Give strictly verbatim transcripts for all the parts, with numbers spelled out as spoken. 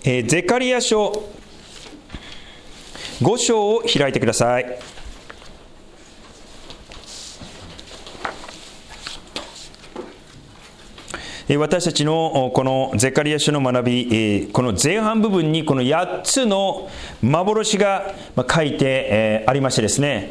えー、ゼカリヤ書ご章を開いてください。私たちのこのゼカリヤ書の学び、この前半部分にこのやっつの幻が書いてありましてですね、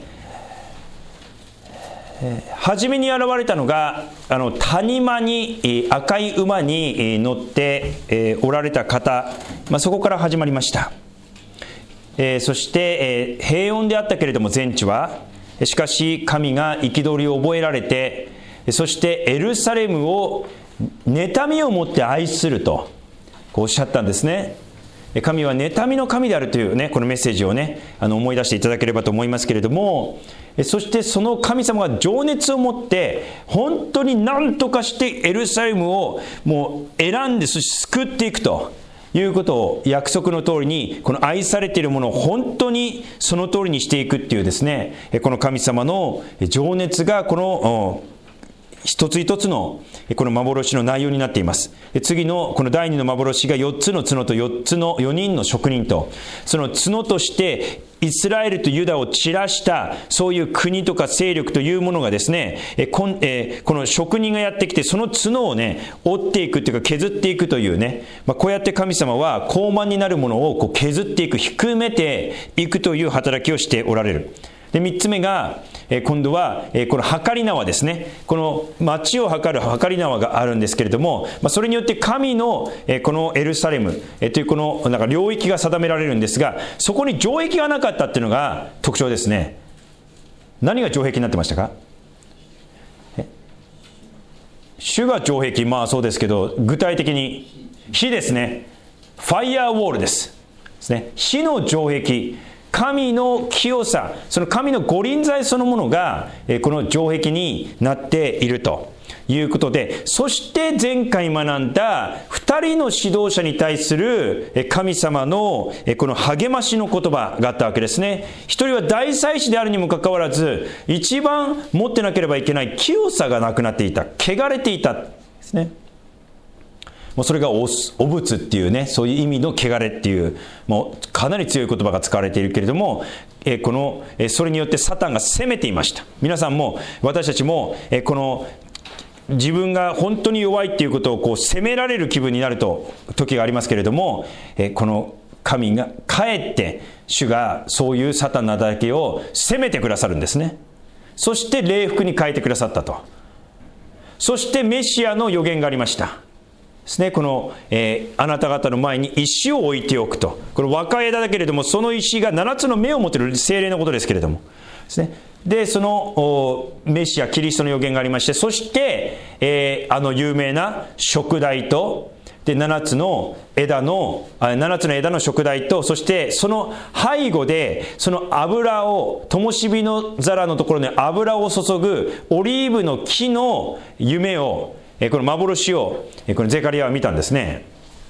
初めに現れたのがあの谷間に赤い馬に乗っておられた方、まあ、そこから始まりました。そして平穏であったけれども全地は、しかし神が憤りを覚えられて、そしてエルサレムを妬みを持って愛するとこうおっしゃったんですね。神は妬みの神であるというね、このメッセージをね、あの思い出していただければと思いますけれども、そしてその神様が情熱を持って本当に何とかしてエルサレムをもう選んで救っていくということを約束の通りに、この愛されているものを本当にその通りにしていくっていうですね、この神様の情熱がこの一つ一つのこの幻の内容になっています。次のこの第二の幻がよっつの角とよっつのよにんの職人と、その角としてイスラエルとユダを散らしたそういう国とか勢力というものがですね、この職人がやってきてその角をね折っていくというか削っていくというね、まあ、こうやって神様は高慢になるものをこう削っていく、低めていくという働きをしておられる。でみっつめが、えー、今度は、えー、この計り縄ですね。この町を測る計り縄があるんですけれども、まあ、それによって神の、えー、このエルサレム、えー、というこのなんか領域が定められるんですが、そこに城壁がなかったっていうのが特徴ですね。何が城壁になってましたか？え主が城壁、まあそうですけど、具体的に火ですね。ファイヤーウォールです。ですね。火の城壁、神の清さ、その神の御臨在そのものがこの城壁になっているということで、そして前回学んだふたりの指導者に対する神様のこの励ましの言葉があったわけですね。一人は大祭司であるにもかかわらず、一番持ってなければいけない清さがなくなっていた、汚れていたですね。もうそれが お, お仏っていうね、そういう意味の汚れっていう、もうかなり強い言葉が使われているけれども、えこのえそれによってサタンが責めていました。皆さんも私たちもえこの自分が本当に弱いっていうことをこう責められる気分になると時がありますけれども、えこの神がかえって主がそういうサタンの働きを責めてくださるんですね。そして礼服に変えてくださったと。そしてメシアの予言がありましたですね。この、えー、あなた方の前に石を置いておくと。これ若い枝だけれども、その石がななつの目を持っている精霊のことですけれどもですね。でそのメシアキリストの予言がありまして、そして、えー、あの有名な燭台とでななつの枝のななつの枝の燭台と、そしてその背後でその油を灯火の皿のところに油を注ぐオリーブの木の夢を、この幻をこのゼカリヤは見たんですね。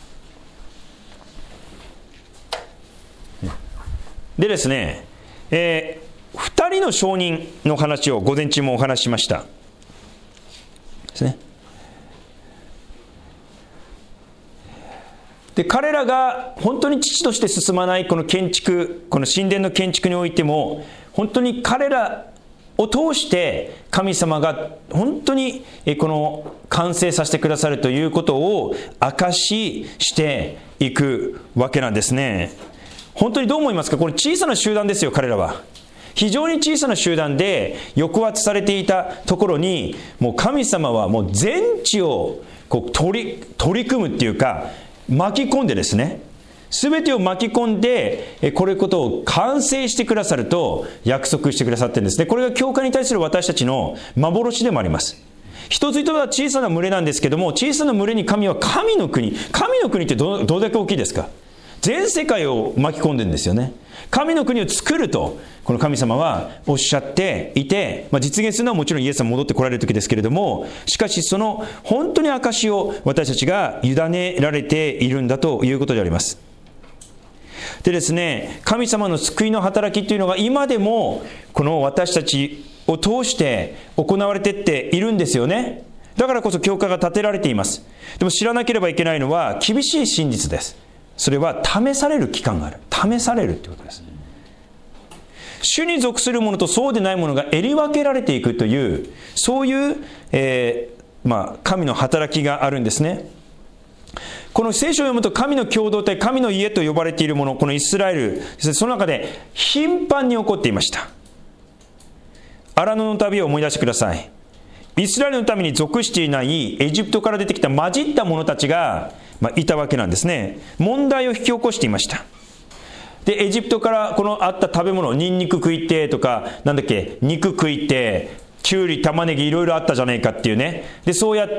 でですね、えー、ふたりの証人の話を午前中もお話ししましたですね。で彼らが本当に父として進まないこの建築、この神殿の建築においても、本当に彼らを通して神様が本当にこの完成させてくださるということを証ししていくわけなんですね。本当にどう思いますか？これ小さな集団ですよ。彼らは非常に小さな集団で抑圧されていたところに、もう神様はもう全地をこう取り、取り組むっていうか巻き込んでですね、すべてを巻き込んでこれことを完成してくださると約束してくださってるんですね。これが教会に対する私たちの幻でもあります。一つ一つは小さな群れなんですけども、小さな群れに神は神の国、神の国って ど, どれだけ大きいですか？全世界を巻き込んでるんですよね。神の国を作るとこの神様はおっしゃっていて、まあ、実現するのはもちろんイエス様戻ってこられる時ですけれども、しかしその本当に証を私たちが委ねられているんだということであります。でですね、神様の救いの働きというのが今でもこの私たちを通して行われていっているんですよね。だからこそ教会が建てられています。でも知らなければいけないのは厳しい真実です。 それは試される期間がある。試されるということです。主に属するものとそうでないものがえり分けられていくという、そういう、えーまあ、神の働きがあるんですね。この聖書を読むと、神の共同体、神の家と呼ばれているもの、このイスラエル、その中で頻繁に起こっていました。荒野の旅を思い出してください。イスラエルのために属していないエジプトから出てきた混じった者たちが、まあ、いたわけなんですね。問題を引き起こしていました。で、エジプトからこのあった食べ物、ニンニク食いてとか、なんだっけ、肉食いて、きゅうり、玉ねぎいろいろあったじゃないかっていうね。で、そうやって、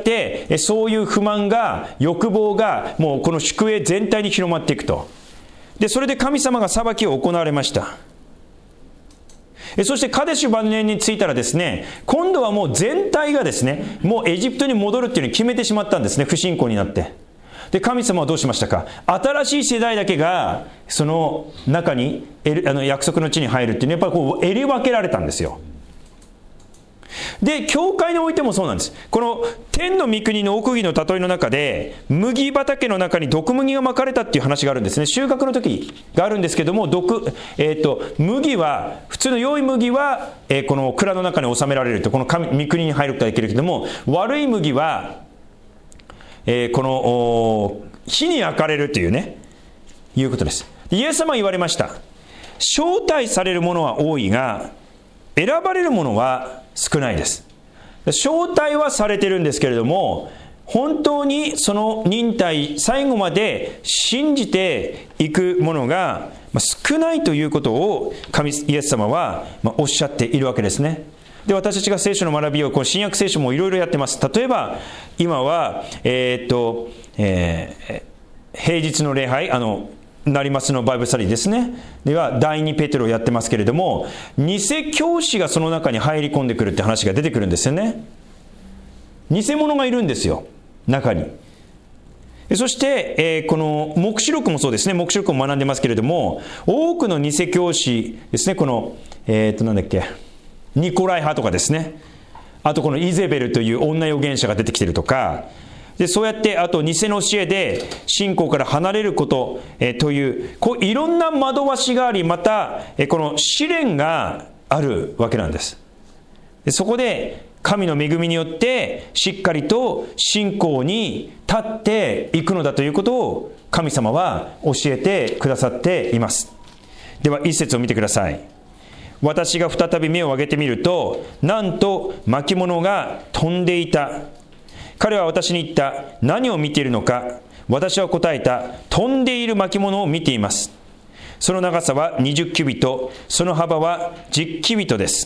そういう不満が、欲望が、もうこの宿営全体に広まっていくと。で、それで神様が裁きを行われました。そしてカデシュバネに着いたらですね、今度はもう全体がですね、もうエジプトに戻るっていうのに決めてしまったんですね、不信仰になって。で、神様はどうしましたか。新しい世代だけがその中にあの約束の地に入るっていうのはやっぱりこう襟分けられたんですよ。で、教会においてもそうなんです。この天の御国の奥義の例えの中で、麦畑の中に毒麦がまかれたっていう話があるんですね。収穫の時があるんですけども、毒、えー、と麦は普通の良い麦は、えー、この蔵の中に収められると、この神御国に入ることができるけども、悪い麦は、えー、この火に焼かれるというね、いうことです。イエス様は言われました。招待されるものは多いが、選ばれるものは少ないです。招待はされてるんですけれども、本当にその忍耐、最後まで信じていくものが少ないということを神イエス様はおっしゃっているわけですね。で、私たちが聖書の学びを、この新約聖書もいろいろやってます。例えば今は、えーっとえー、平日の礼拝、あのなりますのバイブルスタディですね。では第二ペテロをやってますけれども、偽教師がその中に入り込んでくるって話が出てくるんですよね。偽物がいるんですよ、中に。そして、えー、この黙示録もそうですね。黙示録も学んでますけれども、多くの偽教師ですね。このえー、っとなんだっけニコライ派とかですね。あとこのイゼベルという女預言者が出てきてるとか、でそうやってあと偽の教えで信仰から離れること、えー、というこういろんな惑わしがあり、また、えー、この試練があるわけなんです。でそこで神の恵みによってしっかりと信仰に立っていくのだということを神様は教えてくださっています。では一節を見てください。私が再び目を上げてみると、なんと巻物が飛んでいた。彼は私に言った。何を見ているのか。私は答えた。飛んでいる巻物を見ています。その長さはにじゅっキュビト、その幅はじゅっキュビトです。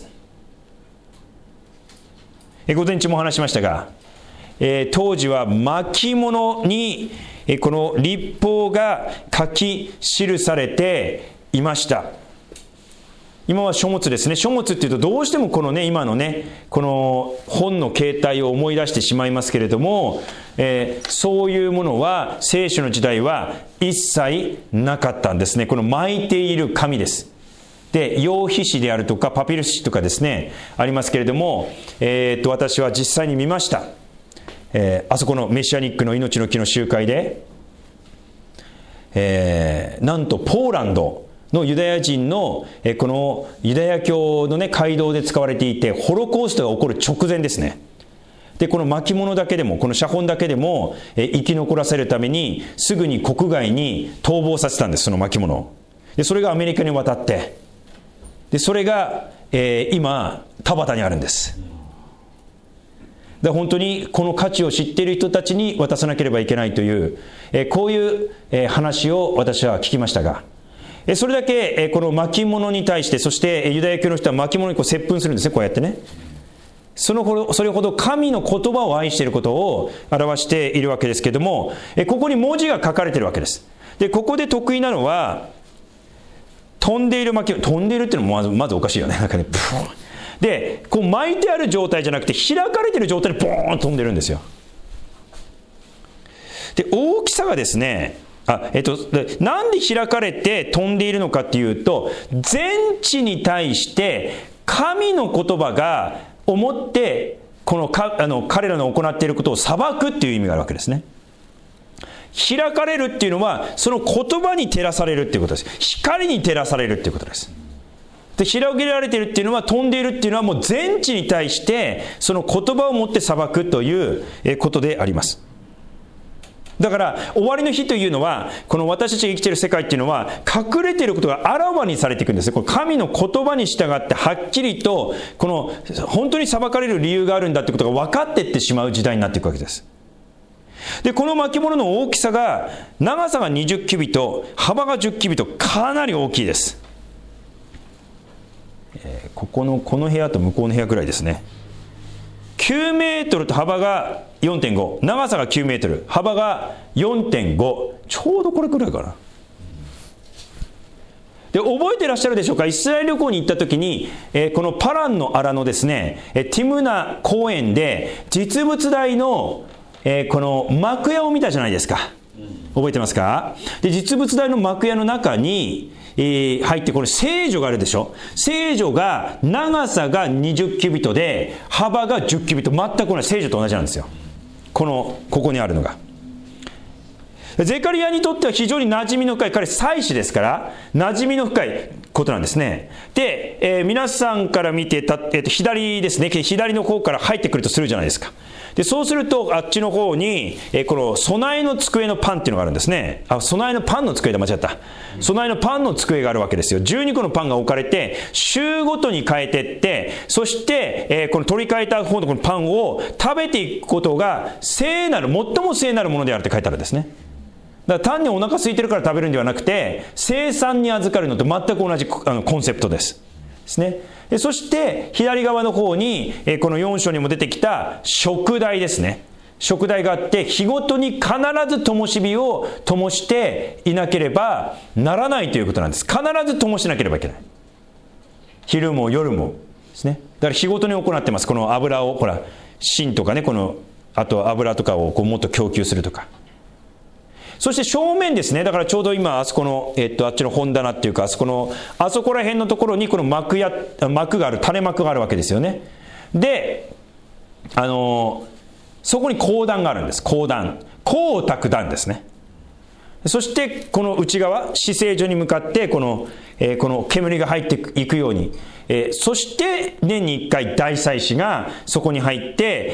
え午前中も話しましたが、えー、当時は巻物に、えー、この律法が書き記されていました。今は書物ですね。書物っていうとどうしてもこのね、今のね、この本の形態を思い出してしまいますけれども、えー、そういうものは聖書の時代は一切なかったんですね。この巻いている紙です。で、羊皮紙であるとかパピルス紙とかですね、ありますけれども、えー、っと私は実際に見ました。えー、あそこのメシアニックの命の木の集会で、えー、なんとポーランドのユダヤ人のえこのユダヤ教のね街道で使われていて、ホロコーストが起こる直前ですね。でこの巻物だけでも、この写本だけでもえ生き残らせるためにすぐに国外に逃亡させたんです、その巻物を。でそれがアメリカに渡って、でそれが、えー、今田端にあるんです。で本当にこの価値を知っている人たちに渡さなければいけないという、えー、こういう、えー、話を私は聞きましたが、それだけこの巻物に対して、そしてユダヤ教の人は巻物にこう接吻するんですね、こうやってね。そのほど、それほど神の言葉を愛していることを表しているわけですけれども、ここに文字が書かれているわけです。でここで得意なのは、飛んでいる巻物、飛んでいるっていうのもまずまずおかしいよね。なんかね、ブーンでこう巻いてある状態じゃなくて開かれている状態でボーンと飛んでるんですよ。で大きさがですね、あえっと、なんで開かれて飛んでいるのかっていうと、全地に対して神の言葉が思ってこのかあの彼らの行っていることを裁くっていう意味があるわけですね。 開かれるっていうのは、その言葉に照らされるっていうことです。光に照らされるっていうことです。で、広げられているっていうのは、飛んでいるっていうのはもう全地に対してその言葉を持って裁くということであります。だから終わりの日というのは、この私たちが生きている世界っていうのは隠れていることがあらわにされていくんです。これ神の言葉に従ってはっきりとこの本当に裁かれる理由があるんだってことが分かっていってしまう時代になっていくわけです。で、この巻物の大きさが、長さがにじゅっキュビット、幅がじゅっキュビット、かなり大きいです。えー、ここのこの部屋と向こうの部屋ぐらいですね。きゅうメートルと幅が よんてんご、長さがきゅうメートル、幅が よんてんご、ちょうどこれくらいかな。で、覚えてらっしゃるでしょうか。イスラエル旅行に行った時に、えー、このパランの荒のですね、えー、ティムナ公園で実物大の、えー、この幕屋を見たじゃないですか。覚えてますか。で、実物大の幕屋の中に、えー、入って、これ聖女があるでしょ。聖女が長さがにじゅっキュビットで幅がじゅっキュビット、全く同じ、聖女と同じなんですよ。このここにあるのが。ゼカリアにとっては非常に馴染みの深い、彼祭司ですから馴染みの深いことなんですね。で、えー、皆さんから見てた、えー、と左ですね、左の方から入ってくるとするじゃないですか。で、そうするとあっちの方に、えー、この備えの机のパンっていうのがあるんですね。あ、備えのパンの机で間違った。備えのパンの机があるわけですよ。じゅうにこのパンが置かれて、週ごとに変えていって、そして、えー、この取り替えた方のこのパンを食べていくことが聖なる、最も聖なるものであるって書いてあるんですね。だから単にお腹空いてるから食べるんではなくて、聖餐に預かるのと全く同じあのコンセプトです。ですね。で、そして左側の方に、えー、このよん章にも出てきた食台ですね。食台があって、日ごとに必ず灯火を灯していなければならないということなんです。必ず灯しなければいけない。昼も夜もですね。だから日ごとに行ってます。この油を、ほら、芯とかね、この、あと油とかをこうもっと供給するとか。そして正面ですね。だからちょうど今、あそこの、えっと、あっちの本棚っていうか、あそこの、あそこら辺のところにこの幕や、幕がある、垂れ幕があるわけですよね。で、あの、そこに講談があるんです。講談。光沢壇ですね。そして、この内側、至聖所に向かって、この、えー、この煙が入っていくように、えー、そして年に一回大祭司がそこに入って、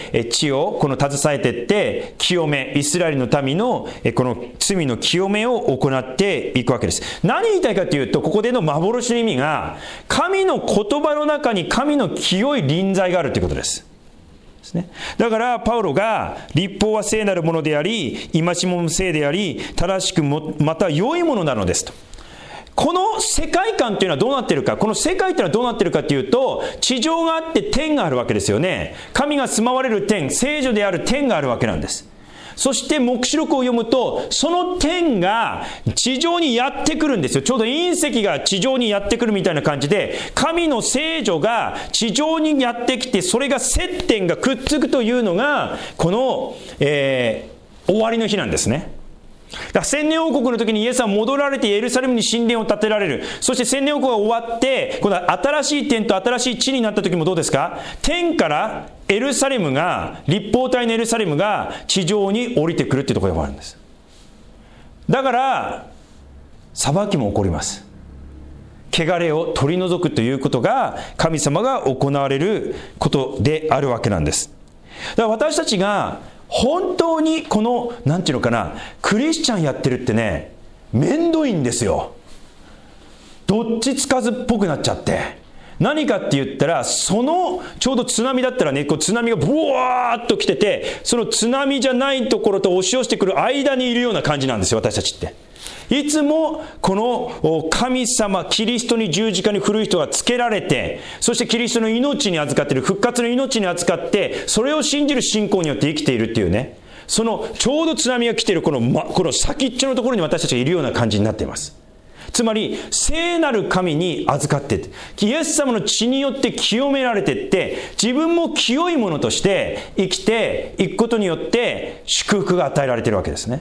えー、血をこの携えていって清め、イスラエルの民の、えー、この罪の清めを行っていくわけです。何言いたいかというと、ここでの幻の意味が、神の言葉の中に神の清い臨在があるということです。ですね。だからパウロが律法は聖なるものであり、戒めも聖であり、正しくもまた良いものなのですと。この世界観というのはどうなっているか。この世界というのはどうなっているかというと、地上があって天があるわけですよね。神が住まわれる天、聖女である天があるわけなんです。そして黙示録を読むと、その天が地上にやってくるんですよ。ちょうど隕石が地上にやってくるみたいな感じで、神の聖女が地上にやってきて、それが接点がくっつくというのがこの、えー、終わりの日なんですね。だから千年王国の時にイエスは戻られてエルサレムに神殿を建てられる。そして千年王国が終わって、この新しい天と新しい地になった時もどうですか。天からエルサレムが、立方体のエルサレムが地上に降りてくるっていうところがあるんです。だから裁きも起こります。汚れを取り除くということが神様が行われることであるわけなんです。だから私たちが本当にこのなんていうのかな、クリスチャンやってるってね、めんどいんですよ。どっちつかずっぽくなっちゃって、何かって言ったら、そのちょうど津波だったらね、こう津波がブワーッと来てて、その津波じゃないところと押し寄せてくる間にいるような感じなんですよ、私たちって。いつもこの神様、キリストに十字架に古い人がつけられて、そしてキリストの命に預かっている、復活の命に預かって、それを信じる信仰によって生きているっていうね、そのちょうど津波が来ているこの、ま、この先っちょのところに私たちがいるような感じになっています。つまり聖なる神に預かっていって、イエス様の血によって清められていって、自分も清いものとして生きていくことによって祝福が与えられているわけですね。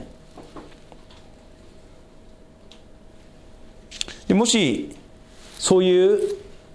でもしそういう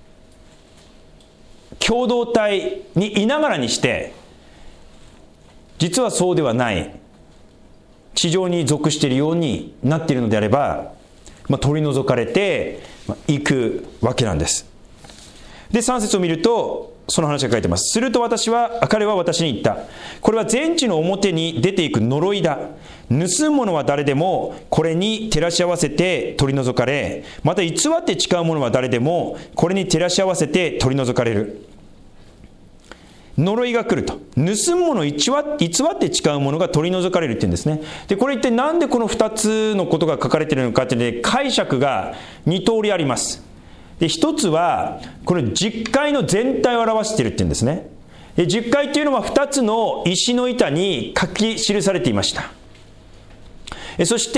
共同体にいながらにして、実はそうではない、 地上に属しているようになっているのであれば、まあ、取り除かれていくわけなんです。で、さん節を見るとその話が書いてます。すると私は彼は私に言った。これは全地の表に出ていく呪いだ。盗む者は誰でもこれに照らし合わせて取り除かれ、また偽って誓う者は誰でもこれに照らし合わせて取り除かれる。呪いが来ると。盗む者を偽って誓う者が取り除かれるって言うんですね。で、これ一体なんでこのふたつのことが書かれているのかっていうので、解釈がに通りあります。で、一つはこの十戒の全体を表しているっていうんですね。で、十戒っていうのはふたつの石の板に書き記されていました。そして、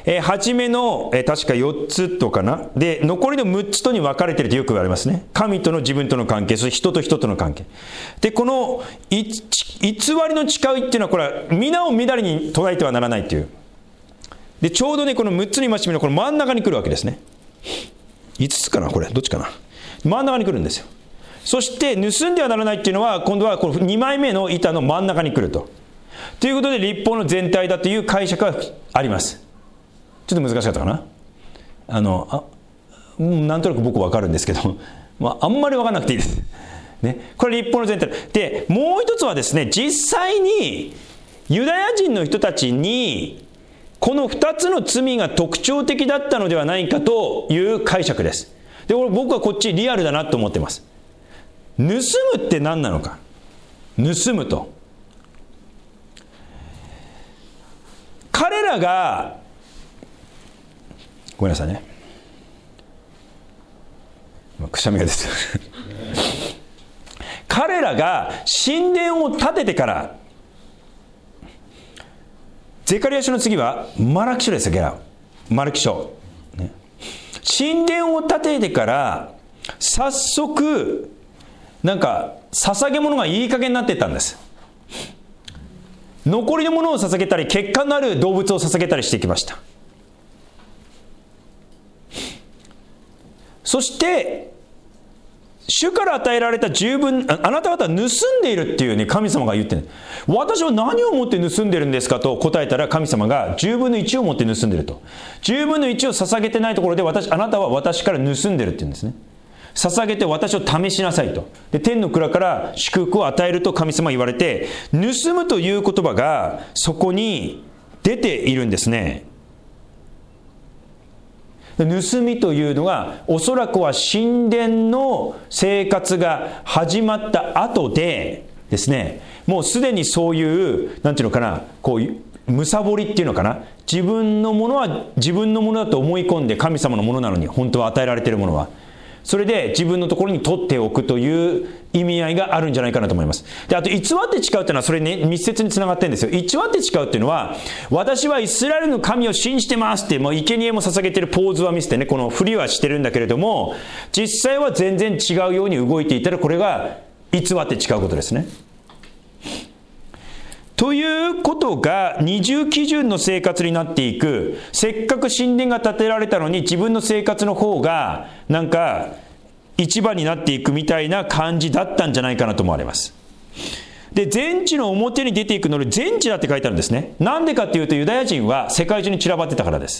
えー、初めの、えー、確かよっつとかな。で、残りのむっつとに分かれているとよく言われますね。神との自分との関係、そして人と人との関係。で、このい偽りの誓いっていうのは、これは皆を乱れに捉えてはならないという。で、ちょうどね、このむっつに戒めのこの真ん中に来るわけですね。いつつかなこれ。どっちかな。真ん中に来るんですよ。そして、盗んではならないっていうのは、今度はこのにまいめの板の真ん中に来ると。ということで律法の全体だという解釈があります。ちょっと難しかったかな。あのあなんとなく僕分かるんですけど、まあ、あんまり分からなくていいです、ね、これ律法の全体で、もう一つはですね、実際にユダヤ人の人たちにこのふたつの罪が特徴的だったのではないかという解釈です。で、僕はこっちリアルだなと思ってます。盗むって何なのか。盗むと、彼らが、ごめんなさいね、くしゃみが出てる彼らが神殿を建ててから、ゼカリヤ書の次はマラキ書ですよ。ゲラマラキ書、ね、神殿を建ててから早速なんか捧げ物がいい加減になっていったんです。残りのものを捧げたり、血管のある動物を捧げたりしてきました。そして主から与えられた十分、あ, あなた方は盗んでいるっていうね、神様が言ってる。私は何をもって盗んでるんですかと答えたら、神様がじゅうぶんのいちをもって盗んでると。じゅうぶんのいちを捧げてないところで、私あなたは私から盗んでるって言うんですね。捧げて私を試しなさいと。で、天の蔵から祝福を与えると神様は言われて、盗むという言葉がそこに出ているんですね。盗みというのがおそらくは神殿の生活が始まった後でですね、もうすでにそういうなんていうのかな、こうむさぼりっていうのかな、自分のものは自分のものだと思い込んで、神様のものなのに本当は与えられているものはそれで自分のところに取っておくという意味合いがあるんじゃないかなと思います。で、あと偽って誓うっていうのはそれに、ね、密接につながってるんですよ。偽って誓うっていうのは、私はイスラエルの神を信じてますって、もう生贄も捧げてるポーズは見せてね、この振りはしてるんだけれども、実際は全然違うように動いていたら、これが偽って誓うことですね。ということが二重基準の生活になっていく。せっかく神殿が建てられたのに、自分の生活の方がなんか一番になっていくみたいな感じだったんじゃないかなと思われます。で、全地の表に出ていくのに全地だって書いてあるんですね。なんでかっていうと、ユダヤ人は世界中に散らばってたからです。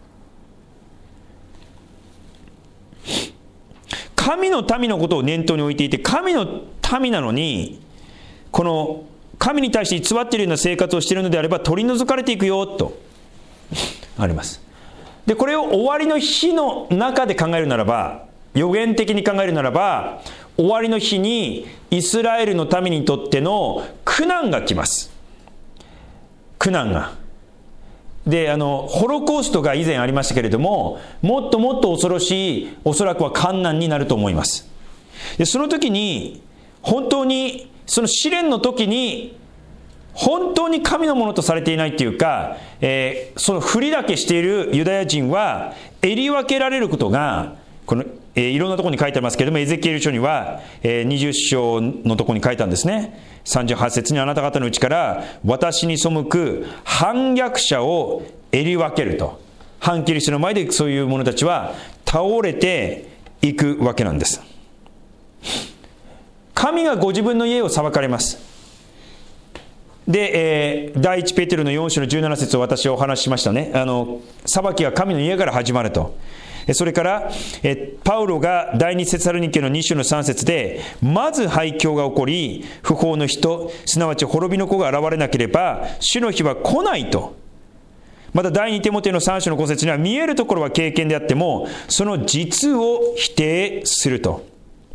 神の民のことを念頭に置いていて、神の民なのにこの神に対して偽っているような生活をしているのであれば取り除かれていくよとあります。で、これを終わりの日の中で考えるならば、予言的に考えるならば、終わりの日にイスラエルの民にとっての苦難が来ます。苦難が。で、あのホロコーストが以前ありましたけれども、もっともっと恐ろしい、おそらくは患難になると思います。で、その時に本当にその試練の時に本当に神のものとされていないというか、えー、そのふりだけしているユダヤ人は襟分けられることが、この、えー、いろんなところに書いてありますけれども、エゼキエル書には、えー、にじゅう章のところに書いたんですね。さんじゅうはち節に、あなた方のうちから私に背く反逆者を襟分けると。反キリストの前でそういう者たちは倒れていくわけなんです。神がご自分の家を裁かれます。 で、えー、第一ペテロのよん章のじゅうなな節を私はお話ししましたね。あの裁きは神の家から始まると。それからえパウロが第二テサロニケのに章のさん節で、まず廃墟が起こり不法の人、すなわち滅びの子が現れなければ主の日は来ないと。また第二テモテのさん章のご節には、見えるところは経験であってもその実を否定すると。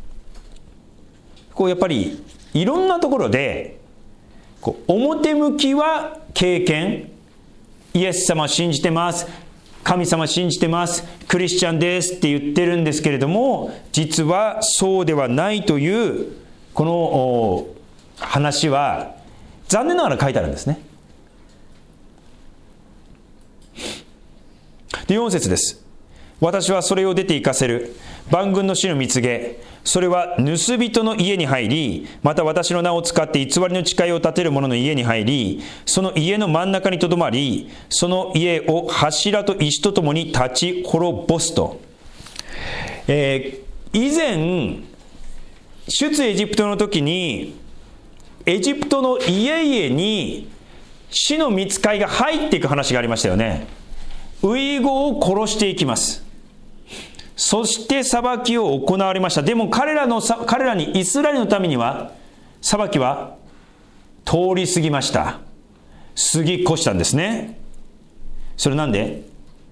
こうやっぱりいろんなところでこう表向きは経験、イエス様信じてます、神様信じてます、クリスチャンですって言ってるんですけれども、実はそうではないというこの話は残念ながら書いてあるんですね。でよん節です。私はそれを出て行かせる。万軍の主の御告げ、それは盗人の家に入り、また私の名を使って偽りの誓いを立てる者の家に入り、その家の真ん中にとどまり、その家を柱と石とともに立ち滅ぼすと。えー、以前出エジプトの時にエジプトの家々に死の御使いが入っていく話がありましたよね。遺語を殺していきます。そして裁きを行われました。でも彼らの彼らにイスラエルのためには裁きは通り過ぎました。過ぎ越したんですね。それなんで？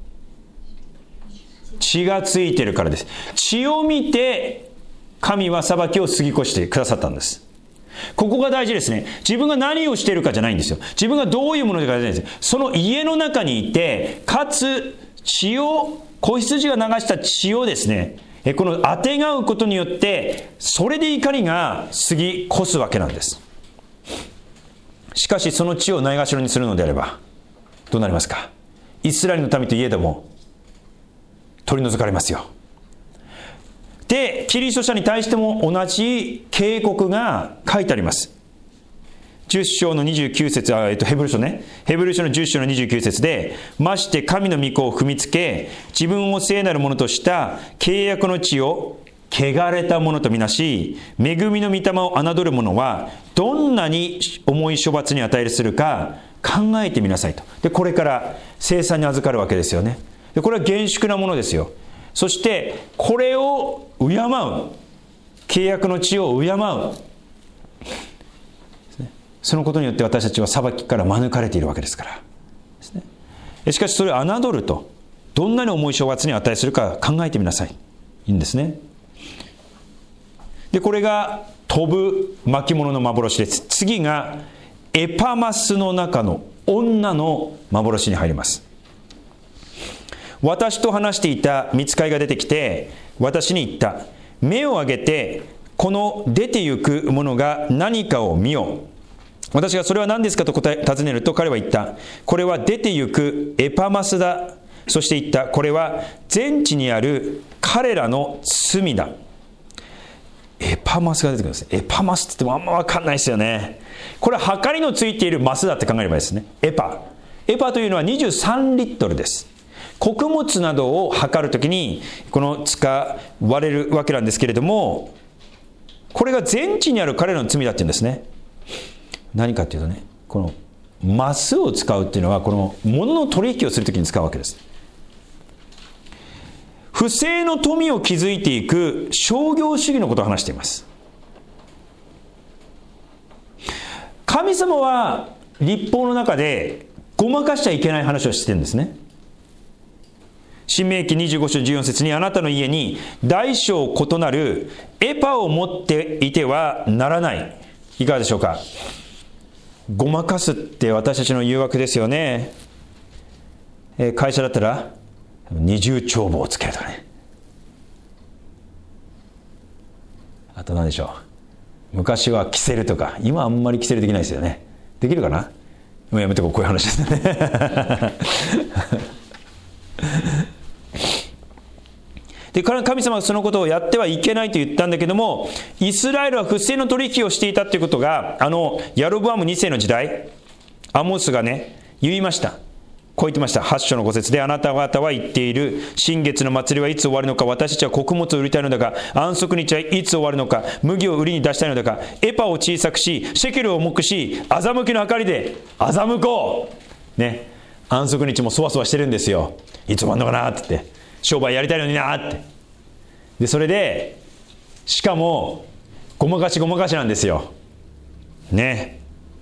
血がついてるからです。血を見て神は裁きを過ぎ越してくださったんです。ここが大事ですね。自分が何をしているかじゃないんですよ。自分がどういうものかじゃないんですよ。その家の中にいて、かつ血を、子羊が流した血をですね、このあてがうことによってそれで怒りが過ぎ越すわけなんです。しかしその血をないがしろにするのであればどうなりますか？イスラエルの民といえども取り除かれますよ。で、キリスト者に対しても同じ警告が書いてあります。じゅっ章のにじゅうきゅう節、あ、えっと、ヘブル書ね。ヘブル書のじゅっ章のにじゅうきゅう節で、まして神の御子を踏みつけ、自分を聖なるものとした契約の地を汚れたものとみなし、恵みの御霊を侮る者は、どんなに重い処罰に値するか考えてみなさいと。で、これから聖餐に預かるわけですよね。で、これは厳粛なものですよ。そして、これを敬う。契約の地を敬う。そのことによって私たちは裁きから免れているわけですからですね。しかしそれを侮るとどんなに重い処罰に値するか考えてみなさい。いいんですね。で、これが飛ぶ巻物の幻です。次がエパマスの中の女の幻に入ります。私と話していた御使いが出てきて私に言った。目を上げてこの出て行くものが何かを見よう。私がそれは何ですかと答え尋ねると彼は言った。これは出て行くエパマスだ。そして言った。これは全地にある彼らの罪だ。エパマスが出てくるんです。エパマスって言ってもあんま分かんないですよね。これは測りのついているマスだって考えればいいですね。エパエパというのはにじゅうさんリットルです。穀物などを測るときにこの使われるわけなんですけれども、これが全地にある彼らの罪だって言うんですね。何かというとね、このマスを使うっていうのはこの物の取引をするときに使うわけです。不正の富を築いていく商業主義のことを話しています。神様は律法の中でごまかしちゃいけない話をしてるんですね。申命記にじゅうご章じゅうよん節に、あなたの家に大小異なるエパを持っていてはならない。いかがでしょうか。ごまかすって私たちの誘惑ですよね。えー、会社だったら二重帳簿をつけるとかね。あと何でしょう。昔はキセルとか、今あんまりキセルできないですよね。できるかな。もうやめてこう、こういう話ですね。で、神様はそのことをやってはいけないと言ったんだけども、イスラエルは不正の取引をしていたということが、あのヤロブアムに世の時代、アモスがね言いました。 こう言ってました。はち章のご節で、あなた方は言っている。新月の祭りはいつ終わるのか。私たちは穀物を売りたいのだが、安息日はいつ終わるのか。麦を売りに出したいのだが、エパを小さくし、シェケルを重くし、欺きの計りで欺こう。ね。安息日もそわそわしてるんですよ。いつ終わるのかなって言って。商売やりたいのになって。で、それで、しかも、ごまかしごまかしなんですよ。ね。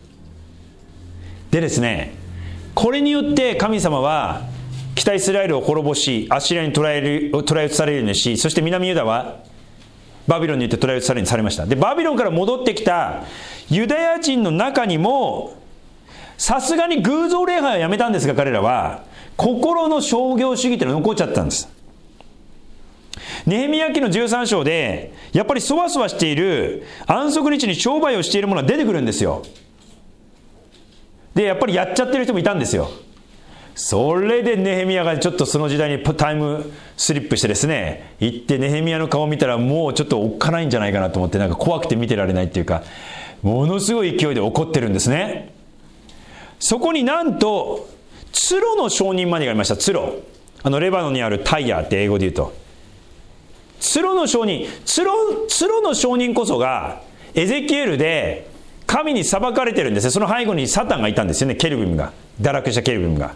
でですね、これによって神様は北イスラエルを滅ぼし、アッシリアに捕らえる、捕らえ移されるようにし、そして南ユダはバビロンによって捕らえ移されるようにされました。で、バビロンから戻ってきたユダヤ人の中にも、さすがに偶像礼拝はやめたんですが、彼らは心の商業主義っていうのが残っちゃったんです。ネヘミヤ記のじゅうさん章で、やっぱりそわそわしている、安息日に商売をしているものが出てくるんですよ。で、やっぱりやっちゃってる人もいたんですよ。それでネヘミヤがちょっとその時代にタイムスリップしてですね、行ってネヘミヤの顔を見たらもうちょっとおっかないんじゃないかなと思って、なんか怖くて見てられないっていうか、ものすごい勢いで怒ってるんですね。そこになんとツロの証人までがいました。ツロ、あのレバノンにあるタイヤって英語で言うと、ツロの証人、ツロ、ツロの証人こそがエゼキエルで神に裁かれてるんですよ。その背後にサタンがいたんですよね。ケルビムが、堕落したケルビムが。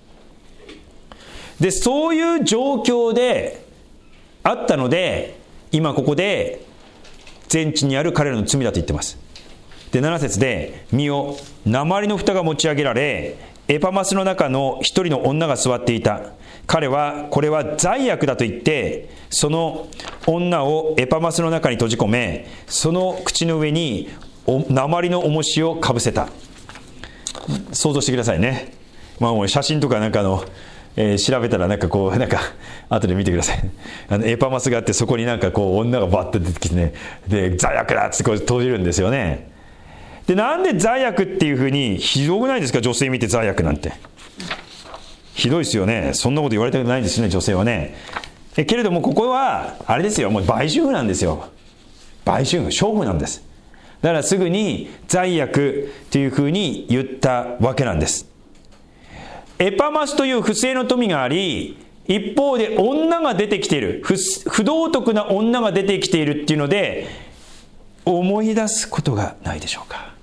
で、そういう状況であったので、今ここで全地にある彼らの罪だと言ってます。で、なな節で、見よ、鉛の蓋が持ち上げられ、エパマスの中の一人の女が座っていた。彼はこれは罪悪だと言って、その女をエパマスの中に閉じ込め、その口の上に鉛の重しをかぶせた。想像してくださいね。まあもう写真とかなんかの、えー、調べたらなんかこうなんか後で見てください。あのエパマスがあって、そこになんかこう女がバッと出てきてね、で罪悪だっつってこう閉じるんですよね。で、なんで罪悪っていうふうに、ひどくないですか、女性見て罪悪なんて。ひどいですよね。そんなこと言われたくないんですね、女性はね。えけれどもここはあれですよ、もう売春婦なんですよ。売春婦、娼婦なんです。だからすぐに罪悪というふうに言ったわけなんです。エパマスという不正の富があり、一方で女が出てきている、 不, 不道徳な女が出てきているっていうので、思い出すことがないでしょうか。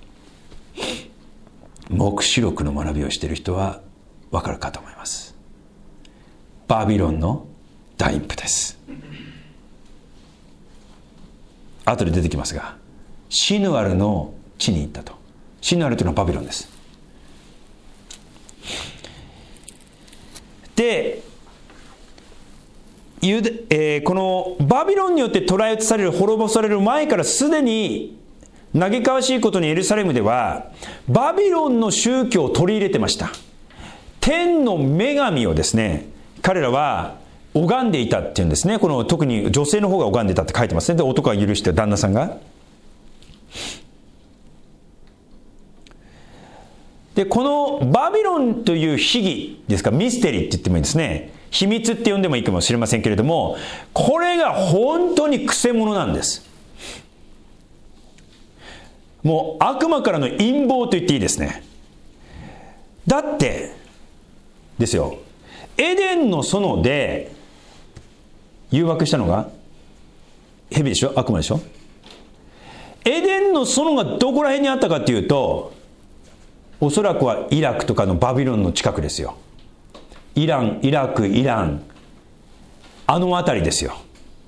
黙示録の学びをしている人は分かるかと思います。バビロンの大陰譜です。後で出てきますが、シヌアルの地に行ったと。シヌアルというのはバビロンです。で、ユダえー、このバビロンによって捕らえ移される、滅ぼされる前からすでに嘆かわしいことにエルサレムではバビロンの宗教を取り入れてました。天の女神をですね、彼らは拝んでいたっていうんですね。この特に女性の方が拝んでたって書いてますね。で、男は許して、旦那さんが。で、このバビロンという秘儀ですか、ミステリーって言ってもいいですね。秘密って呼んでもいいかもしれませんけれども、これが本当にくせ者なんです。もう悪魔からの陰謀と言っていいですね。だってですよ、エデンの園で誘惑したのが蛇でしょ、悪魔でしょ。エデンの園がどこら辺にあったかというと、おそらくはイラクとかのバビロンの近くですよ。イラン、イラク、イラン、あの辺りですよ。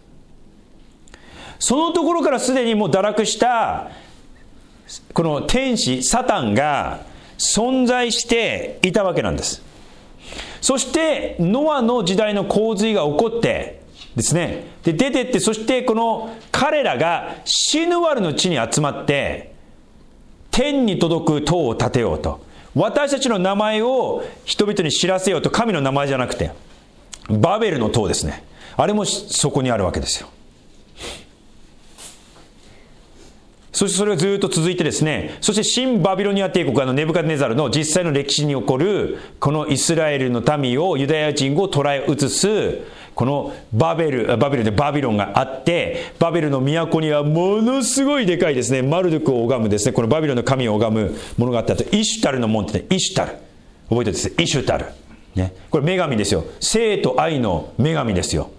そのところからすでにもう堕落したこの天使サタンが存在していたわけなんです。そしてノアの時代の洪水が起こってですね、で出てって、そしてこの彼らがシヌワルの地に集まって天に届く塔を建てようと、私たちの名前を人々に知らせようと、神の名前じゃなくてバベルの塔ですね、あれもそこにあるわけですよ。そしてそれがずっと続いてですね、そして新バビロニア帝国、あのネブカデネザルの実際の歴史に起こるこのイスラエルの民を、ユダヤ人を捉え移すこのバベル、バベルでバビロンがあって、バベルの都にはものすごいでかいですね、マルドゥクを拝むですね、このバビロンの神を拝むものがあったと。イシュタルの門って、ね、イシュタル覚えてですね、イシュタルね、これ女神ですよ。性と愛の女神ですよ。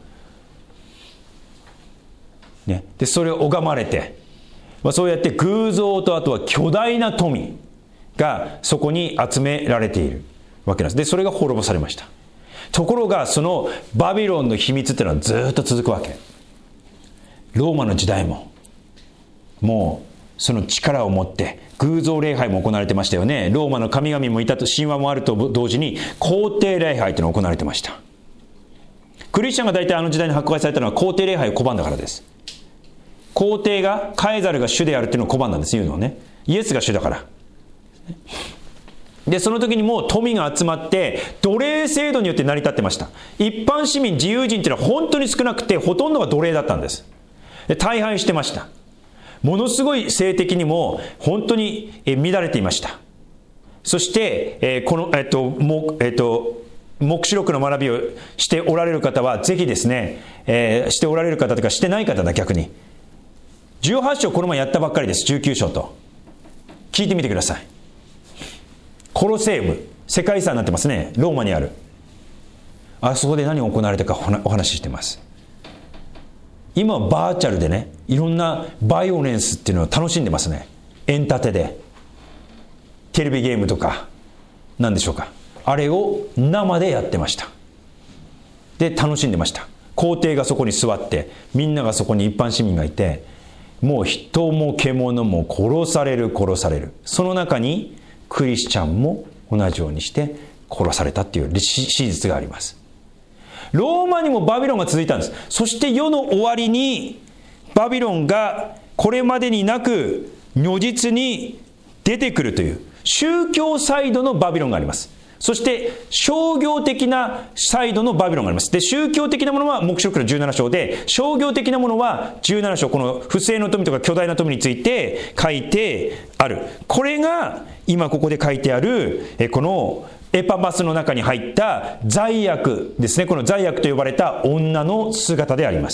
ね、でそれを拝まれて、まあ、そうやって偶像とあとは巨大な富がそこに集められているわけなんです。でそれが滅ぼされました。ところがそのバビロンの秘密っていうのはずっと続くわけ。ローマの時代ももうその力を持って偶像礼拝も行われてましたよね。ローマの神々もいたと、神話もあると同時に皇帝礼拝というのが行われてました。クリスチャンが大体あの時代に迫害されたのは皇帝礼拝を拒んだからです。皇帝がカエザルが主であるっていうのを拒んだんです、言うのをね。イエスが主だから。でその時にもう富が集まって奴隷制度によって成り立ってました。一般市民自由人っていうのは本当に少なくて、ほとんどが奴隷だったんです。で大敗してました。ものすごい性的にも本当に乱れていました。そして、えー、このえっともえっと黙示録の学びをしておられる方はぜひですね、えー、しておられる方とかしてない方だ、逆にじゅうはち章この前やったばっかりです。じゅうきゅう章と聞いてみてください。コロセウム、世界遺産になってますね。ローマにある。あそこで何が行われたかお話ししてます。今はバーチャルでね、いろんなバイオレンスっていうのを楽しんでますね。エンタテでテレビゲームとか何でしょうか、あれを生でやってました。で楽しんでました。皇帝がそこに座って、みんながそこに一般市民がいて、もう人も獣も殺される殺される。その中にクリスチャンも同じようにして殺されたっていう史実があります。ローマにもバビロンが続いたんです。そして世の終わりにバビロンがこれまでになく如実に出てくるという宗教サイドのバビロンがあります。そして商業的なサイドのバビロンがあります。で宗教的なものは黙示録のじゅうなな章で、商業的なものはじゅうなな章、この不正の富とか巨大な富について書いてある。これが今ここで書いてあるこのエパマスの中に入った罪悪ですね。この罪悪と呼ばれた女の姿であります。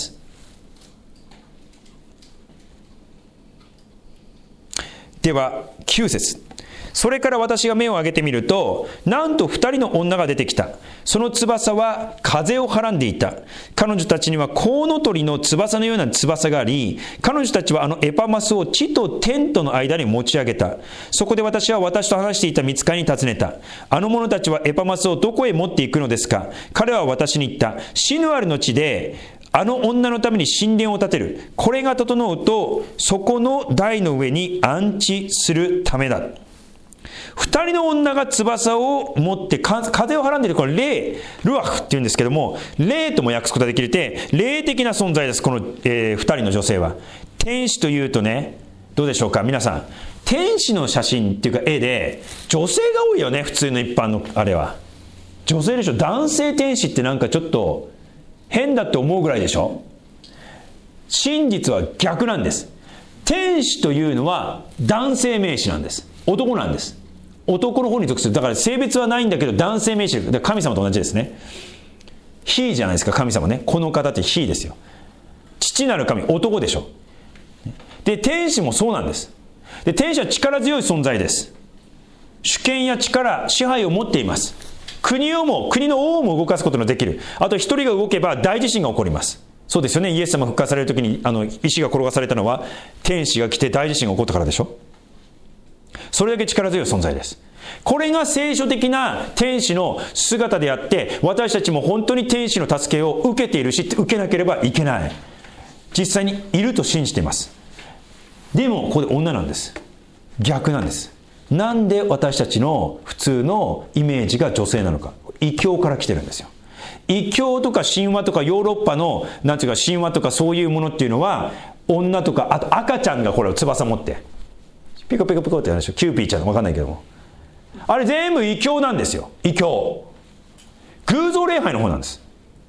ではきゅう節。それから私が目を上げてみると、なんと二人の女が出てきた。その翼は風をはらんでいた。彼女たちにはコウノトリの翼のような翼があり、彼女たちはあのエパマスを地と天との間に持ち上げた。そこで私は私と話していた御使いに尋ねた。あの者たちはエパマスをどこへ持っていくのですか。彼は私に言った。シヌアルの地であの女のために神殿を建てる。これが整うと、そこの台の上に安置するためだ。二人の女が翼を持って風をはらんでいる。これ霊、ルアフっていうんですけども、霊とも訳すことができるて、霊的な存在です。この、えー、二人の女性は。天使というとね、どうでしょうか皆さん。天使の写真っていうか絵で女性が多いよね、普通の一般のあれは。女性でしょ。男性天使ってなんかちょっと変だって思うぐらいでしょ。真実は逆なんです。天使というのは男性名詞なんです。男なんです。男の方に属する。だから性別はないんだけど男性名詞。だから神様と同じですね。Heじゃないですか、神様ね。この方って He ですよ。父なる神、男でしょ。で天使もそうなんです。で天使は力強い存在です。主権や力、支配を持っています。国をも国の王も動かすことのできる。あと一人が動けば大地震が起こります。そうですよね。イエス様復活される時にあの石が転がされたのは天使が来て大地震が起こったからでしょ。それだけ力強い存在です。これが聖書的な天使の姿であって、私たちも本当に天使の助けを受けているし、受けなければいけない。実際にいると信じています。でもここで女なんです。逆なんです。なんで私たちの普通のイメージが女性なのか。異教から来てるんですよ。異教とか神話とかヨーロッパのなんていうか神話とかそういうものっていうのは、女とかあと赤ちゃんがこれを翼持ってピコピコピコってやるでしょ。キューピーちゃんの分かんないけども、あれ全部異教なんですよ。異教、偶像礼拝の方なんです。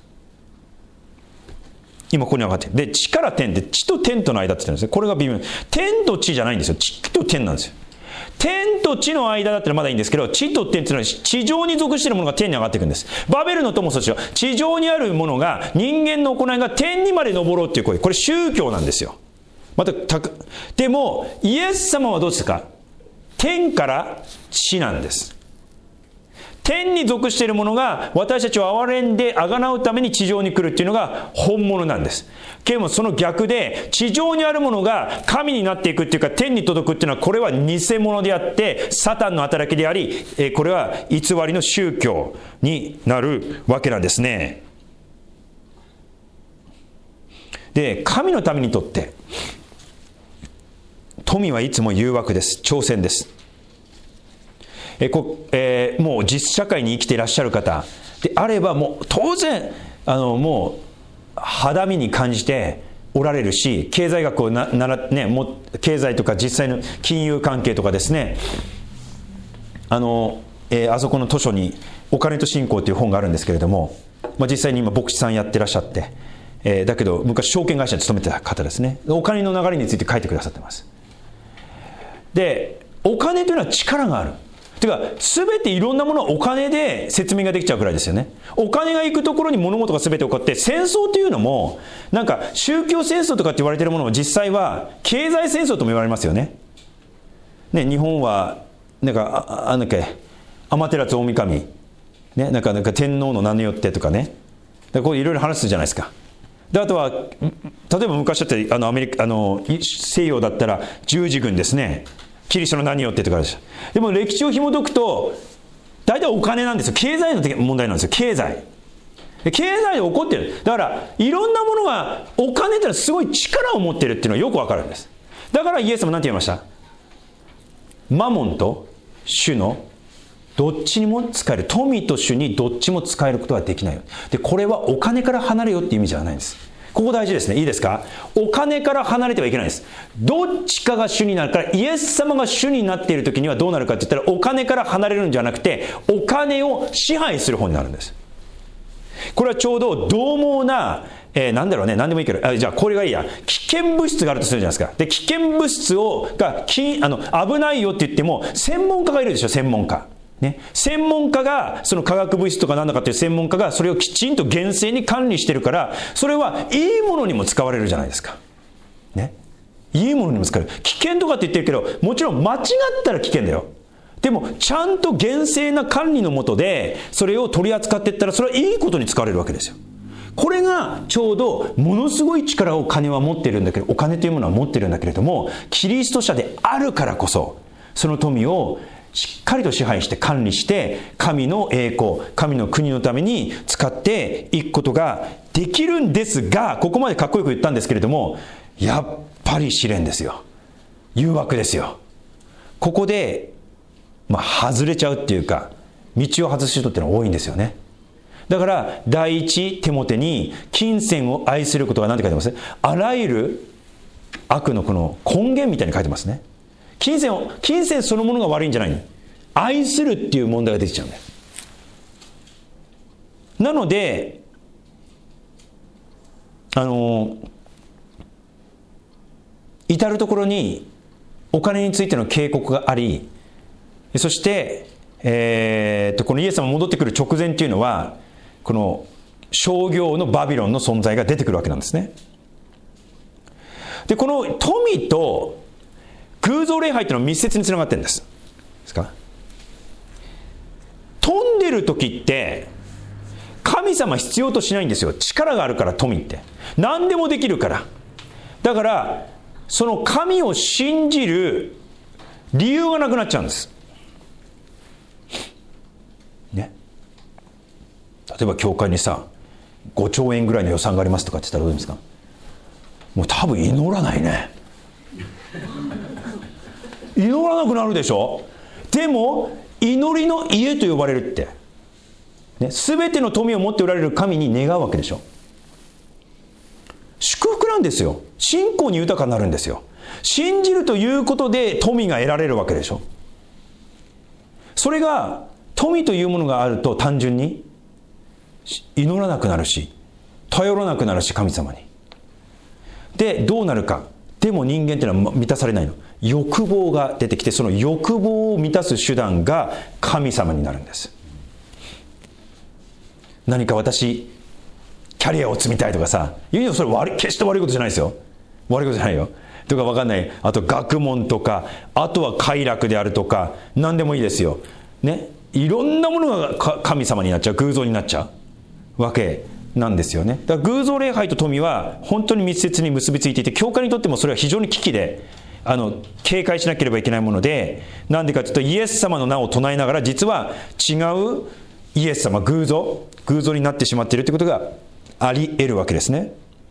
今ここに上がってる。で地から天で、地と天との間って言ってるんですね。これが微妙。天と地じゃないんですよ。地と天なんですよ。天と地の間だったらまだいいんですけど、地と天っていうのは地上に属しているものが天に上がっていくんです。バベルの塔もそうですよ。地上にあるものが、人間の行いが天にまで登ろうっていう声、これ宗教なんですよ。またたでもイエス様はどうですか。天から地なんです。 天に属しているものが私たちを憐れんで贖うために地上に来るっていうのが本物なんです。けれどもその逆で、地上にあるものが神になっていくっていうか天に届くっていうのは、これは偽物であってサタンの働きであり、これは偽りの宗教になるわけなんですね。で、神の民にとって富はいつも誘惑です。挑戦です。えこえー、もう実社会に生きていらっしゃる方であれば、もう当然あのもう肌身に感じておられるし、経済学をななら、ね、も経済とか実際の金融関係とかですね、あの、えー、あそこの図書にお金と信仰という本があるんですけれども、まあ、実際に今牧師さんやってらっしゃって、えー、だけど昔証券会社に勤めてた方ですね。お金の流れについて書いてくださってます。で、お金というのは力がある。てか、すべていろんなものはお金で説明ができちゃうくらいですよね。お金が行くところに物事がすべて起こって、戦争というのも、なんか宗教戦争とかって言われているものも実際は経済戦争とも言われますよね。ね、日本は、なんか、あ、あなんだっけ、天照大神、ね、なんか、なんか天皇の名によってとかね。だこういろいろ話すじゃないですか。で、あとは、例えば昔だって、あの、アメリカ、あの、西洋だったら十字軍ですね。キリストの名によってとかです。でも歴史を紐解くと大体お金なんですよ。経済の問題なんですよ。経済で経済で起こってる。だからいろんなものが、お金ってのはすごい力を持ってるっていうのはよくわかるんです。だからイエス様何て言いました？マモンと主のどっちにも使える。富と主にどっちも使えることはできないよ。で、これはお金から離れよっていう意味じゃないんです。ここ大事ですね。いいですか？お金から離れてはいけないです。どっちかが主になるから、イエス様が主になっている時にはどうなるかって言ったら、お金から離れるんじゃなくて、お金を支配する方になるんです。これはちょうど獰猛な、えー、なんだろうね、何でもいいけど、あじゃあこれがいいや。危険物質があるとするじゃないですか。で、危険物質をがきあの危ないよって言っても、専門家がいるでしょ、専門家。ね、専門家が、その化学物質とか何だかっていう専門家がそれをきちんと厳正に管理してるから、それはいいものにも使われるじゃないですか。ね。いいものにも使われる。危険とかって言ってるけど、もちろん間違ったら危険だよ。でも、ちゃんと厳正な管理の下で、それを取り扱っていったら、それはいいことに使われるわけですよ。これがちょうどものすごい力を金は持っているんだけど、お金というものは持っているんだけれども、キリスト者であるからこそ、その富をしっかりと支配して管理して、神の栄光、神の国のために使っていくことができるんですが、ここまでかっこよく言ったんですけれども、やっぱり試練ですよ。誘惑ですよ。ここで、まあ、外れちゃうっていうか、道を外す人っていうのは多いんですよね。だから、第一テモテに、金銭を愛することが何て書いてますね。あらゆる悪のこの根源みたいに書いてますね。金銭を、金銭そのものが悪いんじゃないの。愛するっていう問題が出てきちゃうんだよ。なので、あの、至るところにお金についての警告があり、そして、えー、とこのイエス様が戻ってくる直前っていうのは、この商業のバビロンの存在が出てくるわけなんですね。で、この富と偶像礼拝っていうのは密接につながってるんです。ですか？富んでる時って神様必要としないんですよ。力があるから、富って何でもできるから。だからその神を信じる理由がなくなっちゃうんですね。例えば教会にさごちょうえんぐらいの予算がありますとかって言ったらどうですか？もう多分祈らないね。祈らなくなるでしょ。でも祈りの家と呼ばれるって、ね、全ての富を持っておられる神に願うわけでしょ。祝福なんですよ。信仰に豊かになるんですよ。信じるということで富が得られるわけでしょ。それが富というものがあると単純に祈らなくなるし、頼らなくなるし、神様に。でどうなるか。でも人間っていうのは満たされないの。欲望が出てきて、その欲望を満たす手段が神様になるんです。何か私キャリアを積みたいとかさ、いやそれ悪い、決して悪いことじゃないですよ。悪いことじゃないよ。とか分かんない。あと学問とか、あとは快楽であるとか、何でもいいですよ。ね。 いろんなものが神様になっちゃう、偶像になっちゃうわけなんですよね。だから偶像礼拝と富は本当に密接に結びついていて、教会にとってもそれは非常に危機で、あの警戒しなければいけないもので、なんでかというと、イエス様の名を唱えながら実は違うイエス様、偶像偶像になってしまっているということがあり得るわけですね。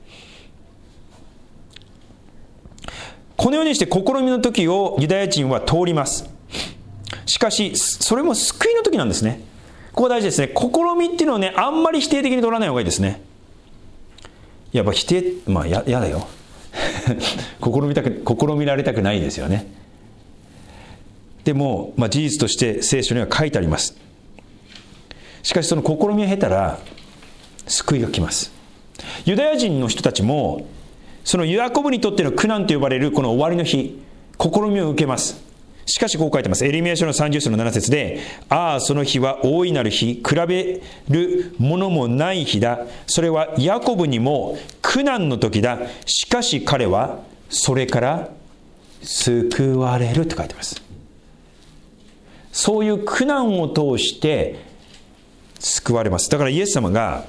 このようにして試みの時をユダヤ人は通ります。しかしそれも救いの時なんですね。ここ大事ですね。試みっていうのをね、あんまり否定的に取らない方がいいですね。やっぱ否定、まあややだよ試みたく試みられたくないですよね。でも、まあ、事実として聖書には書いてあります。しかしその試みを経たら救いが来ます。ユダヤ人の人たちもそのヤコブにとっての苦難と呼ばれるこの終わりの日、試みを受けます。しかしこう書いてます。エレミヤ書のさんじゅう章のなな節で、ああその日は大いなる日、比べるものもない日だ。それはヤコブにも苦難の時だ。しかし彼はそれから救われると書いてます。そういう苦難を通して救われます。だからイエス様が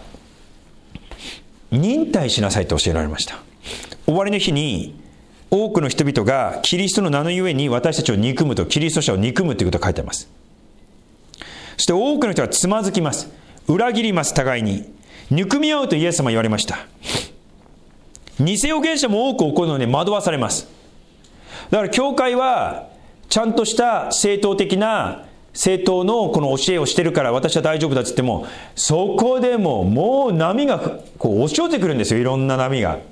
忍耐しなさいと教えられました。終わりの日に多くの人々がキリストの名のゆえに私たちを憎むと、キリスト者を憎むということが書いてあります。そして多くの人がつまずきます。裏切ります。互いに憎み合うとイエス様は言われました。偽預言者も多く起こるので惑わされます。だから教会はちゃんとした正当的な正当のこの教えをしてるから私は大丈夫だって言っても、そこでももう波がこう押し寄せてくるんですよ。いろんな波が。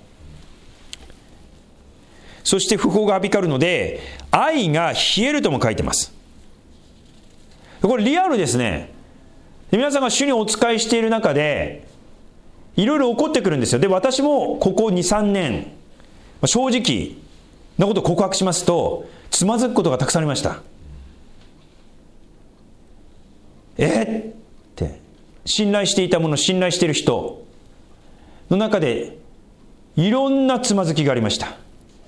そして不法がはびかるので愛が冷えるとも書いてます。これリアルですね。皆さんが主にお仕えしている中でいろいろ起こってくるんですよ。で、私もここに、さんねん正直なことを告白しますと、つまずくことがたくさんありました。えって信頼していたもの、信頼している人の中でいろんなつまずきがありました。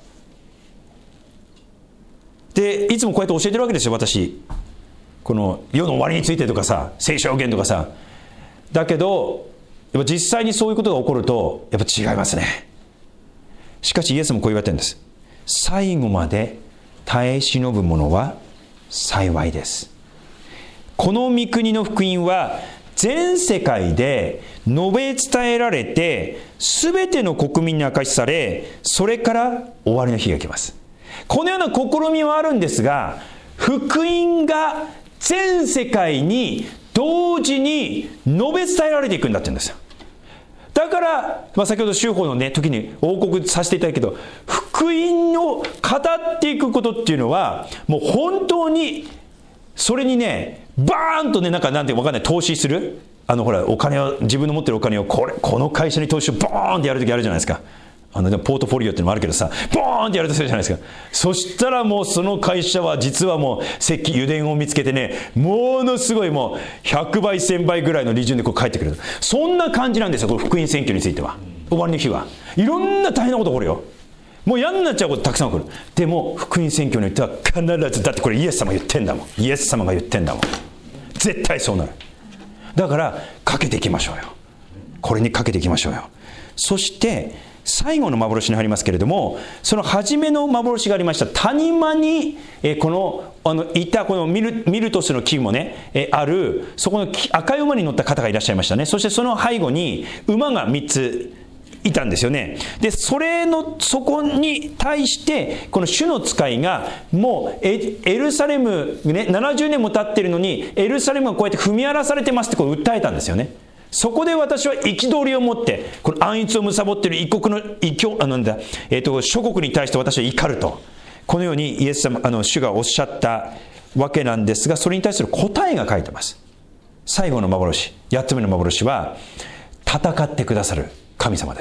で、いつもこうやって教えてるわけですよ、私。この世の終わりについてとかさ、聖書予言とかさ。だけどやっぱ実際にそういうことが起こるとやっぱ違いますね。しかしイエスもこう言われてるんです。最後まで耐え忍ぶ者は幸いです。この御国の福音は全世界で述べ伝えられて、すべての国民に明かしされ、それから終わりの日が来ます。このような試みはあるんですが、福音が全世界に同時に述べ伝えられていくんだって言うんですよ。だから、まあ、先ほど修法のね時に報告させていただくけど、福音を語っていくことっていうのはもう本当にそれにねバーンとね、なんかなんてわかんない投資する、あのほらお金を、自分の持ってるお金をこれこの会社に投資をボーンってやるときあるじゃないですか。あのでもポートフォリオっていうのもあるけどさ、ボーンってやるとするじゃないですか。そしたらもうその会社は実はもう石器油田を見つけてね、ものすごいもうひゃくばいせんばいぐらいの利潤でこう返ってくる。そんな感じなんですよ、この福音選挙については。終わりの日はいろんな大変なこと起こるよ。もう嫌になっちゃうことたくさん起こる。でも福音選挙によっては必ず、だってこれイエス様が言ってんだもん。イエス様が言ってんだもん。絶対そうなる。だからかけていきましょうよ。これにかけていきましょうよ。そして最後の幻に入りますけれども、その初めの幻がありました谷間に、えこのあのいたこのミル、ミルトスの木もね、えあるそこの赤い馬に乗った方がいらっしゃいましたね。そしてその背後に馬がみっついたんですよね。でそれのそこに対してこの主の使いがもう エ, エルサレム、ね、ななじゅうねんも経ってるのにエルサレムがこうやって踏み荒らされてますってこう訴えたんですよね。そこで私は憤りを持ってこの暗逸を貪っている異国の異教あなんだ、えー、と諸国に対して私は怒ると、このようにイエス様あの主がおっしゃったわけなんですが、それに対する答えが書いてます。最後の幻、やっつめの幻は戦ってくださる神様です。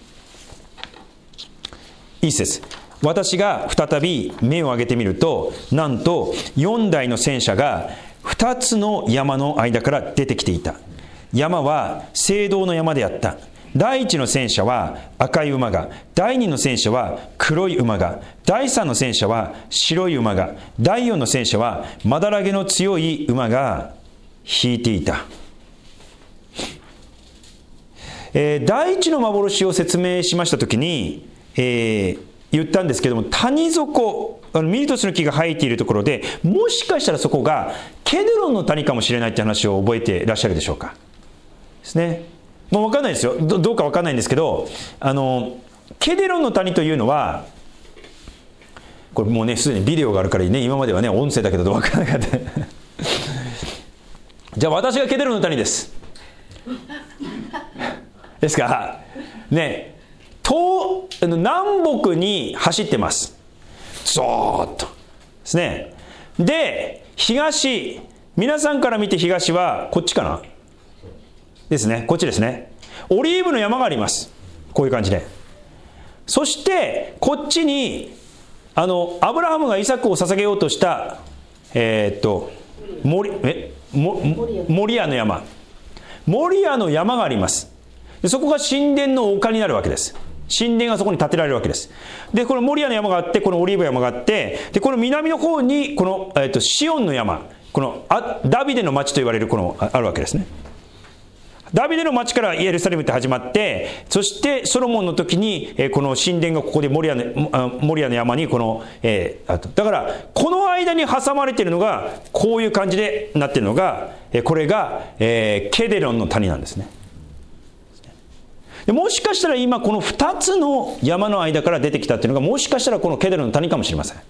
一節、私が再び目を上げてみると、なんとよんだいの戦車がふたつの山の間から出てきていた。山は青銅の山であった。第一の戦車は赤い馬が、第二の戦車は黒い馬が、第三の戦車は白い馬が、第四の戦車はまだらげの強い馬が引いていた。えー、第一の幻を説明しましたときに、えー、言ったんですけども、谷底、あのミリトスの木が生えているところで、もしかしたらそこがケデロンの谷かもしれないって話を覚えていらっしゃるでしょうか。ですね。もう分かんないですよ。 ど, どうか分かんないんですけど、あのケデロンの谷というのは、これもうね、すでにビデオがあるからね、今まではね、音声だけど分からなかったじゃあ私がケデロンの谷ですですからね、東南北に走ってます。ゾーッとですね。で、東、皆さんから見て東はこっちかなですね。こっちですね。オリーブの山があります。こういう感じで。そしてこっちにあのアブラハムがイサクを捧げようとしたえー、っとモリえモモリアの山、モリアの山があります。でそこが神殿の丘になるわけです。神殿がそこに建てられるわけです。でこのモリアの山があって、このオリーブ山があって、でこの南の方にこの、えー、っとシオンの山、このあダビデの町と言われるこの あ, あるわけですね。ダビデの町からエルサレムって始まって、そしてソロモンの時に、えー、この神殿がここでモリアの、モリアの山にこの、えー、あとだからこの間に挟まれているのがこういう感じでなっているのが、えー、これが、えー、ケデロンの谷なんですね。でもしかしたら今このふたつの山の間から出てきたっていうのが、もしかしたらこのケデロンの谷かもしれません。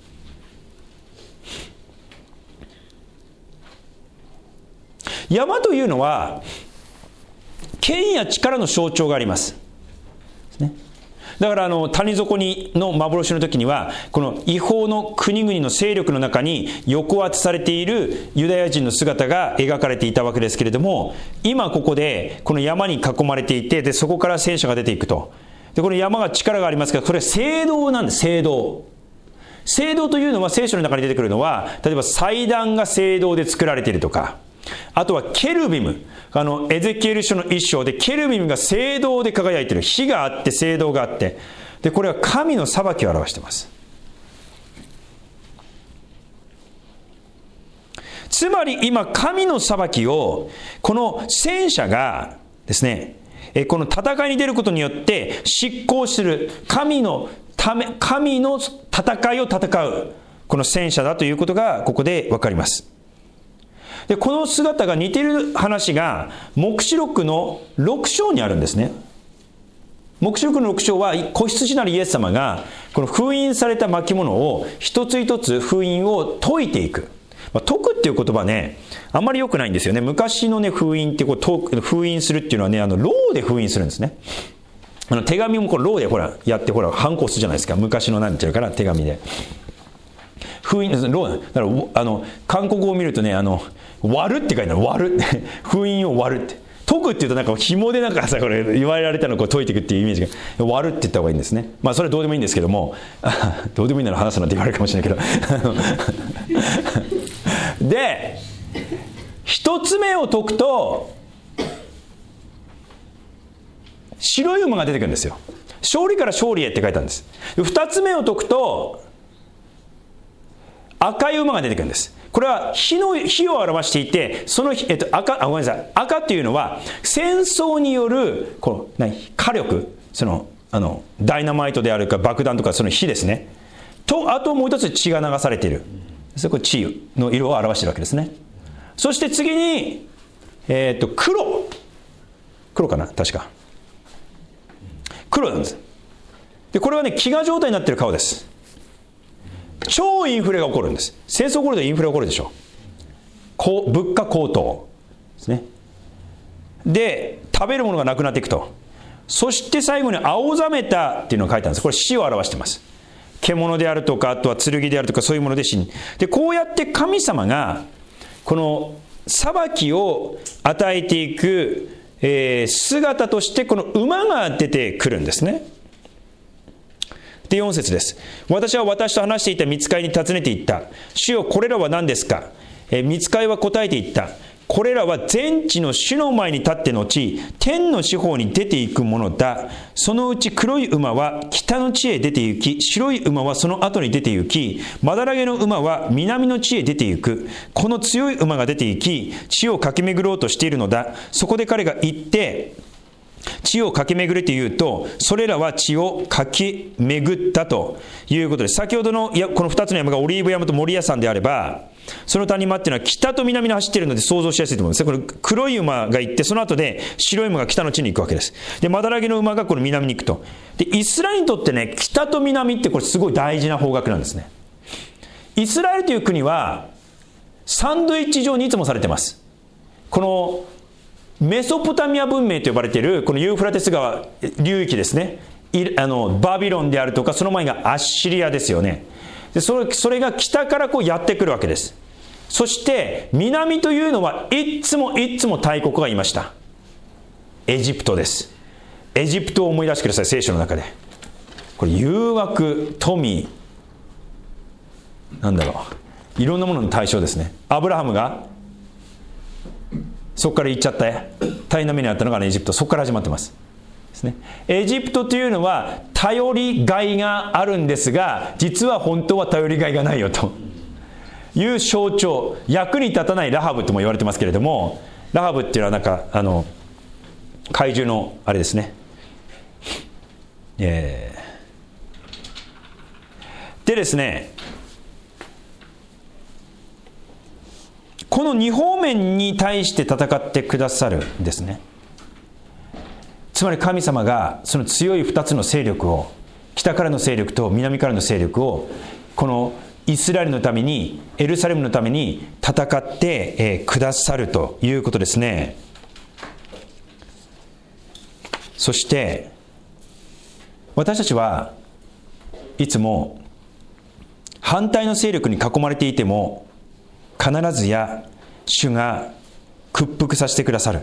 山というのは権や力の象徴があります。だからあの谷底にの幻の時には、この違法の国々の勢力の中に抑圧されているユダヤ人の姿が描かれていたわけですけれども、今ここでこの山に囲まれていて、でそこから戦車が出ていくと。でこの山が力がありますけど、これは聖堂なんです。聖堂。聖堂というのは聖書の中に出てくるのは、例えば祭壇が聖堂で作られているとか、あとはケルビム、あのエゼキエル書の一章でケルビムが聖堂で輝いている。火があって聖堂があって、でこれは神の裁きを表しています。つまり今神の裁きをこの戦車がですね、この戦いに出ることによって執行する、神のため、神の戦いを戦うこの戦車だということがここで分かります。でこの姿が似ている話が黙示録のろく章にあるんですね。黙示録のろく章は子羊なるイエス様がこの封印された巻物を一つ一つ封印を解いていく、まあ、解くっていう言葉ね、あんまり良くないんですよね。昔のね封印ってこう封印するっていうのはね、あのローで封印するんですね。あの手紙もこれローでほらやってほらハンコ押すじゃないですか。昔のなんていうかな、手紙で封印、ローだからあの韓国語を見るとね、あの割るって書いてある。割る封印を割るって、解くっていうとなんか紐でなんかさ、これ言われられたのをこう解いていくっていうイメージが、割るって言った方がいいんですね。まあそれはどうでもいいんですけども、どうでもいいなら話すなって言われるかもしれないけどで一つ目を解くと白い馬が出てくるんですよ。勝利から勝利へって書いてあるんです。二つ目を解くと赤い馬が出てくるんです。これは火の火を表していて、その、えっと、赤、あ、ごめんなさい。赤っていうのは戦争によるこの何火力、そのあのダイナマイトであるか爆弾とかその火ですね。とあともう一つ血が流されている。そこ血の色を表しているわけですね。そして次にえっと黒黒かな、確か黒なんです。でこれはね飢餓状態になっている顔です。超インフレが起こるんです。戦争起こるとインフレが起こるでしょ。こう物価高騰ですね。で食べるものがなくなっていくと。そして最後に青ざめたっていうのが書いてあるんです。これ死を表しています。獣であるとか、あとは剣であるとか、そういうもので死に。でこうやって神様がこの裁きを与えていく、えー、姿としてこの馬が出てくるんですね。でよん節です。私は私と話していた御使いに尋ねていった。主よ、これらは何ですか。えー、御使いは答えていった。 これらは全地の主の前に立って後、天の四方に出ていくものだ。そのうち黒い馬は北の地へ出て行き、白い馬はその後に出て行き、まだらげの馬は南の地へ出て行く。この強い馬が出て行き、地を駆け巡ろうとしているのだ。そこで彼が言って、地を駆け巡れというと、それらは地を駆け巡ったということです。先ほどのこのふたつの山がオリーブ山とモリア山であれば、その谷間っていうのは北と南に走っているので想像しやすいと思うんですね。これ黒い馬が行って、その後で白い馬が北の地に行くわけです。で、まだらげの馬がこの南に行くと。で、イスラエルにとってね、北と南ってこれすごい大事な方角なんですね。イスラエルという国はサンドイッチ状にいつもされてます。このメソポタミア文明と呼ばれているこのユーフラテス川流域ですね。あのバビロンであるとか、その前がアッシリアですよね。でそれ、それが北からこうやってくるわけです。そして南というのはいつもいつも大国がいました。エジプトです。エジプトを思い出してください。聖書の中でこれ誘惑、富、なんだろう、いろんなものの対象ですね。アブラハムがそこから行っちゃった大変な目にあったのがエジプト、そこから始まってますですね。エジプトというのは頼りがいがあるんですが、実は本当は頼りがいがないよという象徴、役に立たないラハブとも言われてますけれども、ラハブっていうのはなんかあの怪獣のあれですね、えー、でですね、この二方面に対して戦ってくださるんですね。つまり神様がその強い二つの勢力を、北からの勢力と南からの勢力を、このイスラエルのために、エルサレムのために戦って、えー、くださるということですね。そして私たちはいつも反対の勢力に囲まれていても、必ずや主が屈服させてくださる。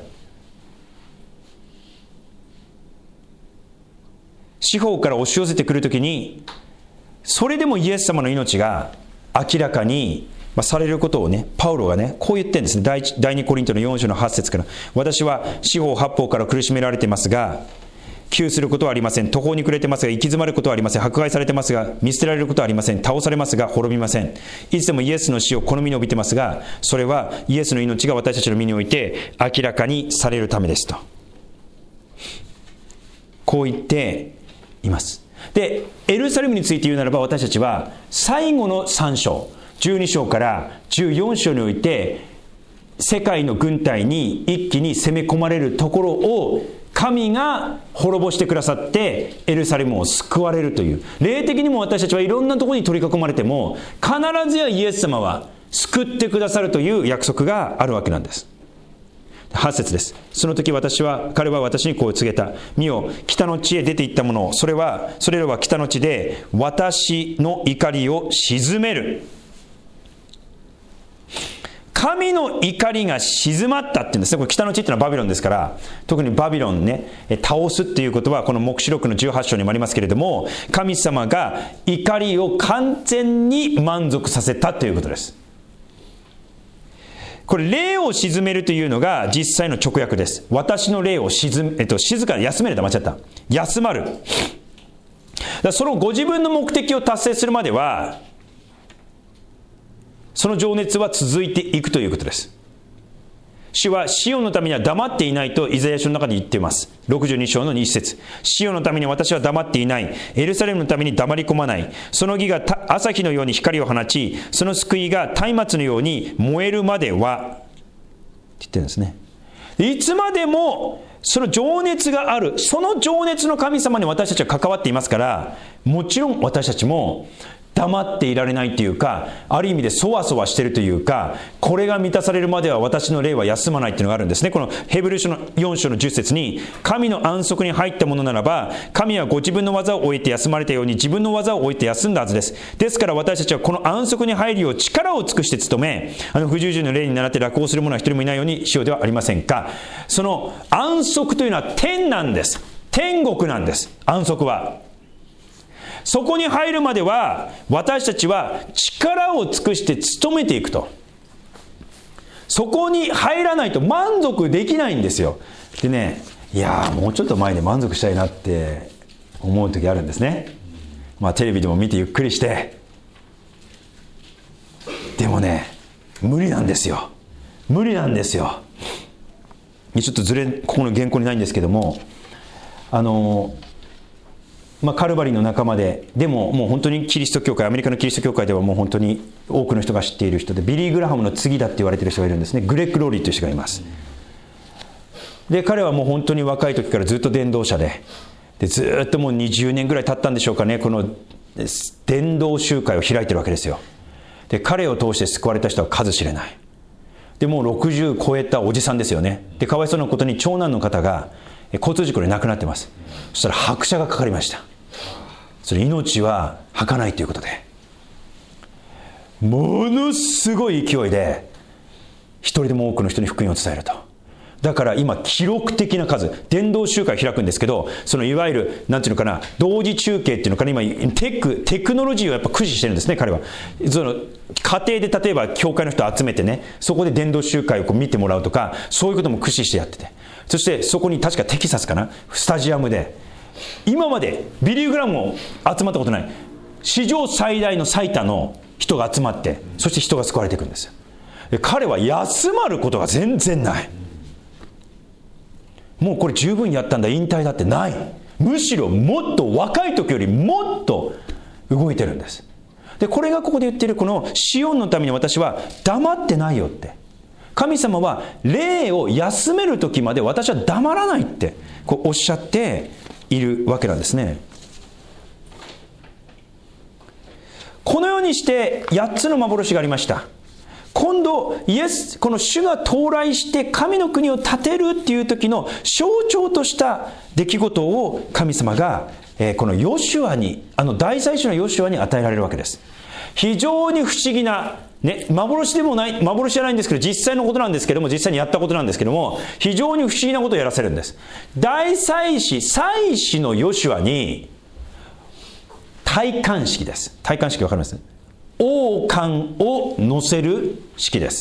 四方から押し寄せてくるときに、それでもイエス様の命が明らかにされることをね、パウロがね、こう言ってるんですね。第二コリントのよん章のはち節から、私は四方八方から苦しめられていますが、窮することはありません。途方に暮れてますが行き詰まることはありません。迫害されてますが見捨てられることはありません。倒されますが滅びません。いつでもイエスの死を好みに帯びてますが、それはイエスの命が私たちの身において明らかにされるためですと、こう言っています。で、エルサレムについて言うならば、私たちは最後のさん章、じゅうに章からじゅうよん章において世界の軍隊に一気に攻め込まれるところを神が滅ぼしてくださってエルサレムを救われるという、霊的にも私たちはいろんなところに取り囲まれても必ずやイエス様は救ってくださるという約束があるわけなんです。はち節です。その時私は彼は私にこう告げた。見よ、北の地へ出て行ったもの、それはそれらは北の地で私の怒りを鎮める。神の怒りが静まったっていうんですね。これ北の地っていうのはバビロンですから、特にバビロンね、倒すっていうことはこの黙示録のじゅうはち章にもありますけれども、神様が怒りを完全に満足させたということです。これ霊を鎮めるというのが実際の直訳です。私の霊を静め、えっと、静かに休めるだ間違った休まる。だからそのご自分の目的を達成するまでは、その情熱は続いていくということです。主はシオンのためには黙っていないとイザヤ書の中で言っています。ろくじゅうに章のに節、シオンのために私は黙っていない、エルサレムのために黙り込まない。その義が朝日のように光を放ち、その救いが松明のように燃えるまではって言ってるんですね。いつまでもその情熱がある、その情熱の神様に私たちは関わっていますから、もちろん私たちも黙っていられないというか、ある意味でそわそわしているというか、これが満たされるまでは私の霊は休まないというのがあるんですね。このヘブル書のよん章のじゅっ節に、神の安息に入ったものならば、神はご自分の技を終えて休まれたように自分の技を終えて休んだはずです。ですから私たちはこの安息に入るよう力を尽くして努め、あの不従順の霊に倣って楽をする者は一人もいないようにしようではありませんか。その安息というのは天なんです。天国なんです。安息はそこに入るまでは私たちは力を尽くして努めていくと。 そこに入らないと満足できないんですよ。でね、いやーもうちょっと前で満足したいなって思う時あるんですね。まあテレビでも見てゆっくりして、でもね無理なんですよ。無理なんですよ。ちょっとずれここの原稿にないんですけども、あのまあ、カルバリーの仲間で、でももう本当にキリスト教会、アメリカのキリスト教会ではもう本当に多くの人が知っている人で、ビリー・グラハムの次だって言われている人がいるんですね。グレッグ・ローリーという人がいます。で彼はもう本当に若い時からずっと伝道者で、でずっともうにじゅうねんぐらい経ったんでしょうかね、この伝道集会を開いてるわけですよ。で彼を通して救われた人は数知れない。でもうろくじゅう超えたおじさんですよね。でかわいそうなことに長男の方が交通事故で亡くなってます。そしたら拍車がかかりました。それ命は儚いということで、ものすごい勢いで一人でも多くの人に福音を伝えると。だから今記録的な数、伝道集会を開くんですけど、そのいわゆるなんていうのかな、同時中継っていうのかな、今テクテクノロジーをやっぱ駆使してるんですね。彼はその家庭で例えば教会の人を集めてね、そこで伝道集会をこう見てもらうとか、そういうことも駆使してやってて、そしてそこに確かテキサスかな、スタジアムで今までビリー・グラムも集まったことない史上最大の最多の人が集まって、そして人が救われていくんですよ。で彼は休まることが全然ない。もうこれ十分やったんだ、引退だってない。むしろもっと若い時よりもっと動いてるんです。でこれがここで言ってるこのシオンのために私は黙ってないよって、神様は霊を休める時まで私は黙らないってこうおっしゃっているわけなんですね。このようにしてやっつの幻がありました。今度イエス、この主が到来して神の国を建てるっていう時の象徴とした出来事を神様が、えー、このヨシュアに、あの大祭司のヨシュアに与えられるわけです。非常に不思議な、ね、幻でもない、幻じゃないんですけど実際のことなんですけども、実際にやったことなんですけども、非常に不思議なことをやらせるんです。大祭司、祭司のヨシュアに戴冠式です。戴冠式わかります？王冠を乗せる式です。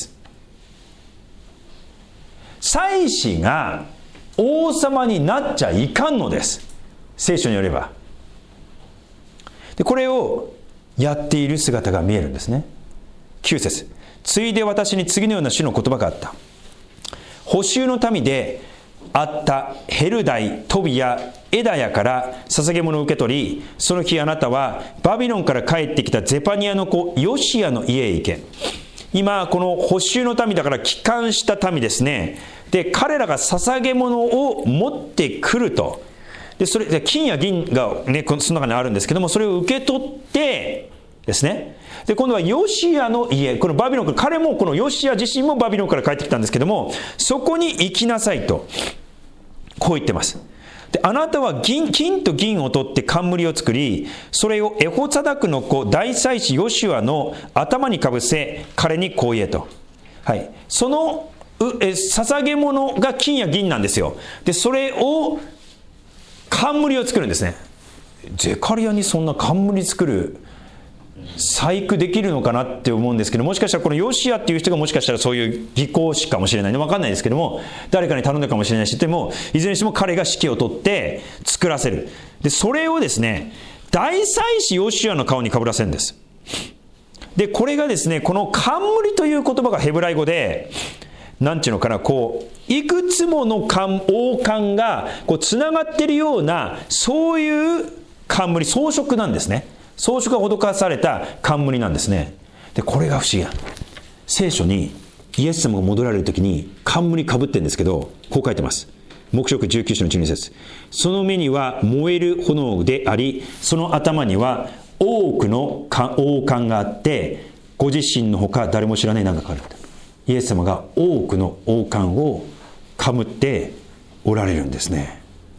祭司が王様になっちゃいかんのです、聖書によれば。でこれをやっている姿が見えるんですね。きゅう節、ついで私に次のような主の言葉があった。捕囚の民であったヘルダイ、トビヤ、エダヤから捧げ物を受け取り、その日あなたはバビロンから帰ってきたゼパニアの子ヨシアの家へ行け。今この捕囚の民だから帰還した民ですね。で彼らが捧げ物を持ってくると。でそれで金や銀がねその中にあるんですけども、それを受け取ってですね、で今度はヨシアの家、このバビロンから、彼もこのヨシア自身もバビロンから帰ってきたんですけども、そこに行きなさいとこう言ってます。であなたは銀金と銀を取って冠を作り、それをエホツァダクの子大祭司ヨシュアの頭にかぶせ、彼にこう言えと、はい、そのえ捧げ物が金や銀なんですよ。でそれを冠を作るんですね。ゼカリアにそんな冠作る細工できるのかなって思うんですけど、もしかしたらこのヨシアっていう人がもしかしたらそういう技巧師かもしれないね、分かんないですけども、誰かに頼んだかもしれないし、でもいずれにしても彼が指揮を取って作らせる。でそれをですね、大祭司ヨシアの顔にかぶらせるんです。でこれがですね、この冠という言葉がヘブライ語でなんていうのかな、こういくつもの冠、王冠がこうつながっているような、そういう冠、装飾なんですね。装飾が施された冠なんですね。でこれが不思議な、聖書にイエス様が戻られる時に冠かぶってるんですけど、こう書いてます。黙示録じゅうきゅう章のじゅうに節、その目には燃える炎であり、その頭には多くの王冠があって、ご自身のほか誰も知らない何かがある。イエス様が多くの王冠をかぶっておられるんですね。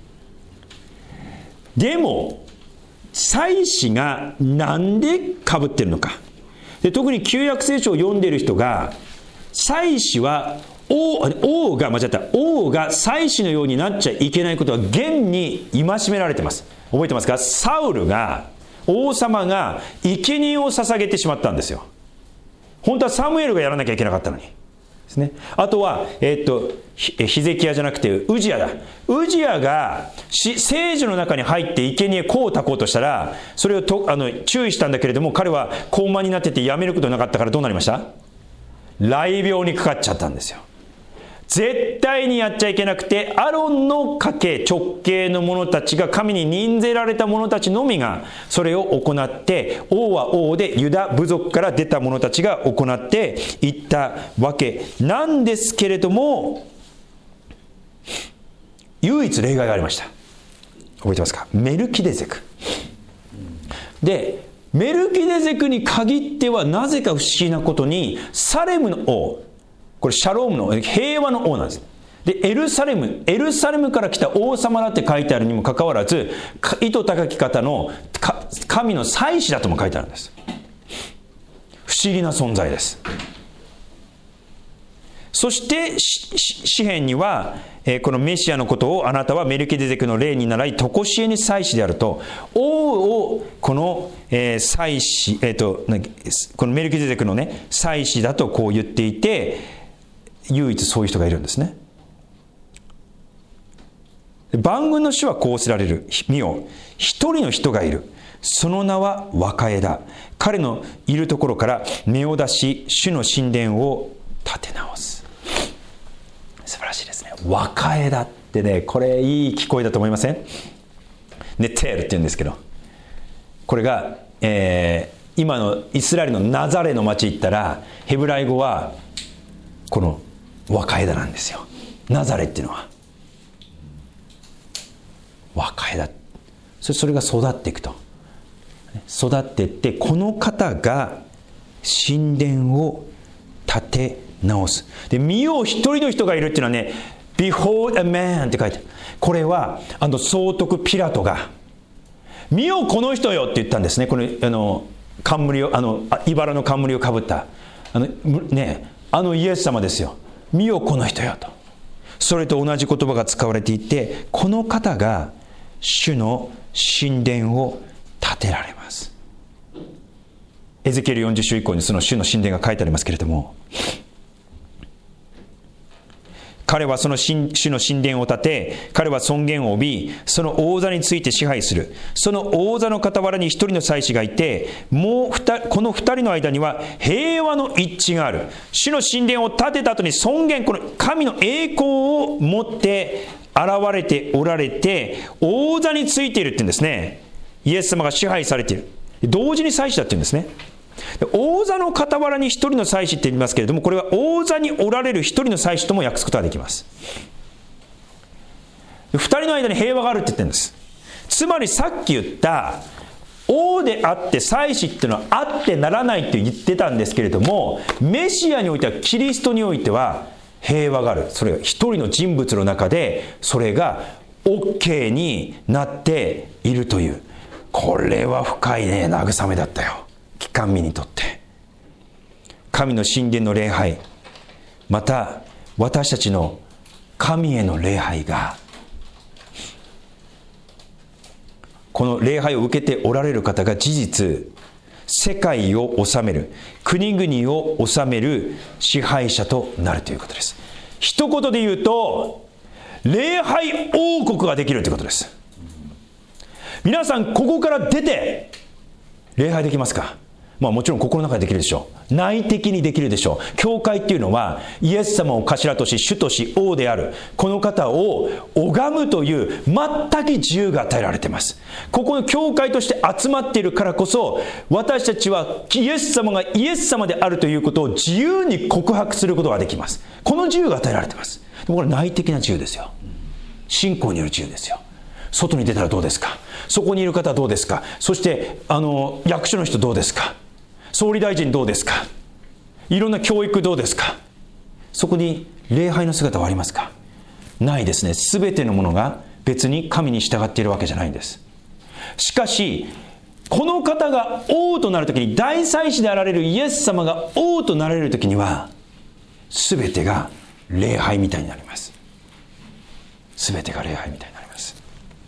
でも祭司がなんでかぶってるのか。で特に旧約聖書を読んでいる人が、祭司は 王, 王が間違った王が祭司のようになっちゃいけないことは現に戒められてます。覚えてますか？サウルが、王様が生贄を捧げてしまったんですよ。本当はサムエルがやらなきゃいけなかったのに、 ですね。あとは、えー、っとヒゼキヤじゃなくてウジヤだ。ウジヤが聖女の中に入って生贄こう炊こうとしたら、それをとあの注意したんだけれども、彼は高慢になっててやめることなかったからどうなりました？雷病にかかっちゃったんですよ。絶対にやっちゃいけなくて、アロンの家系直系の者たちが、神に任ぜられた者たちのみがそれを行って、王は王でユダ部族から出た者たちが行っていったわけなんですけれども、唯一例外がありました。覚えてますか？メルキデゼクで、メルキデゼクに限ってはなぜか不思議なことに、サレムの王、これシャロームの平和の王なんです。でエルサレムエルサレムから来た王様だって書いてあるにもかかわらず、意図高き方の神の祭司だとも書いてあるんです。不思議な存在です。そして詩編には、えー、このメシアのことを、あなたはメルキデゼクの例に倣い常しえに祭司であると、王をこの、えー、祭司、えー、とこのメルキデゼクのね祭司だとこう言っていて、唯一そういう人がいるんですね。万軍の主はこう仰せられる。見よ、一人の人がいる。その名は若枝だ。彼のいるところから目を出し、主の神殿を建て直す。素晴らしいですね。若枝ってね、これいい聞こえだと思いません？ネテールって言うんですけど、これが、えー、今のイスラエルのナザレの町行ったら、ヘブライ語はこの若枝なんですよ。ナザレっていうのは若枝。それ、それが育っていくと、育っていって、この方が神殿を建て直す。で、見よう一人の人がいるっていうのはね、 Behold a man って書いてある。これはあの総督ピラトが見ようこの人よって言ったんですね。このあの冠を、あの茨の冠をかぶったあのね、あのイエス様ですよ。見よこの人よと。それと同じ言葉が使われていて、この方が主の神殿を建てられます。エゼキエルよんじゅう章以降にその主の神殿が書いてありますけれども、彼はその主の神殿を建て、彼は尊厳を帯び、その王座について支配する。その王座の傍らに一人の祭司がいて、もう二この二人の間には平和の一致がある。主の神殿を建てた後に尊厳、この神の栄光を持って現れておられて、王座についているって言うんですね。イエス様が支配されている。同時に祭司だって言うんですね。王座の傍らに一人の祭司って言いますけれども、これは王座におられる一人の祭司とも訳すことができます。二人の間に平和があるって言ってるんです。つまりさっき言った王であって祭司っていうのはあってならないって言ってたんですけれども、メシアにおいては、キリストにおいては平和がある。それが一人の人物の中でそれが OK になっているという、これは深いね、慰めだったよ、機関民にとって。神の神殿の礼拝、また私たちの神への礼拝が、この礼拝を受けておられる方が事実世界を治める、国々を治める支配者となるということです。一言で言うと、礼拝王国ができるということです。皆さんここから出て礼拝できますか？まあもちろん心の中でできるでしょう。内的にできるでしょう。教会っていうのはイエス様を頭とし主とし王であるこの方を拝むという全く自由が与えられています。ここの教会として集まっているからこそ、私たちはイエス様がイエス様であるということを自由に告白することができます。この自由が与えられています。でもこれ内的な自由ですよ。信仰による自由ですよ。外に出たらどうですか？そこにいる方はどうですか？そしてあの役所の人どうですか？総理大臣どうですか？いろんな教育どうですか？そこに礼拝の姿はありますか？ないですね。すべてのものが別に神に従っているわけじゃないんです。しかしこの方が王となるときに、大祭司であられるイエス様が王となられるときには、すべてが礼拝みたいになります。すべてが礼拝みたいになります。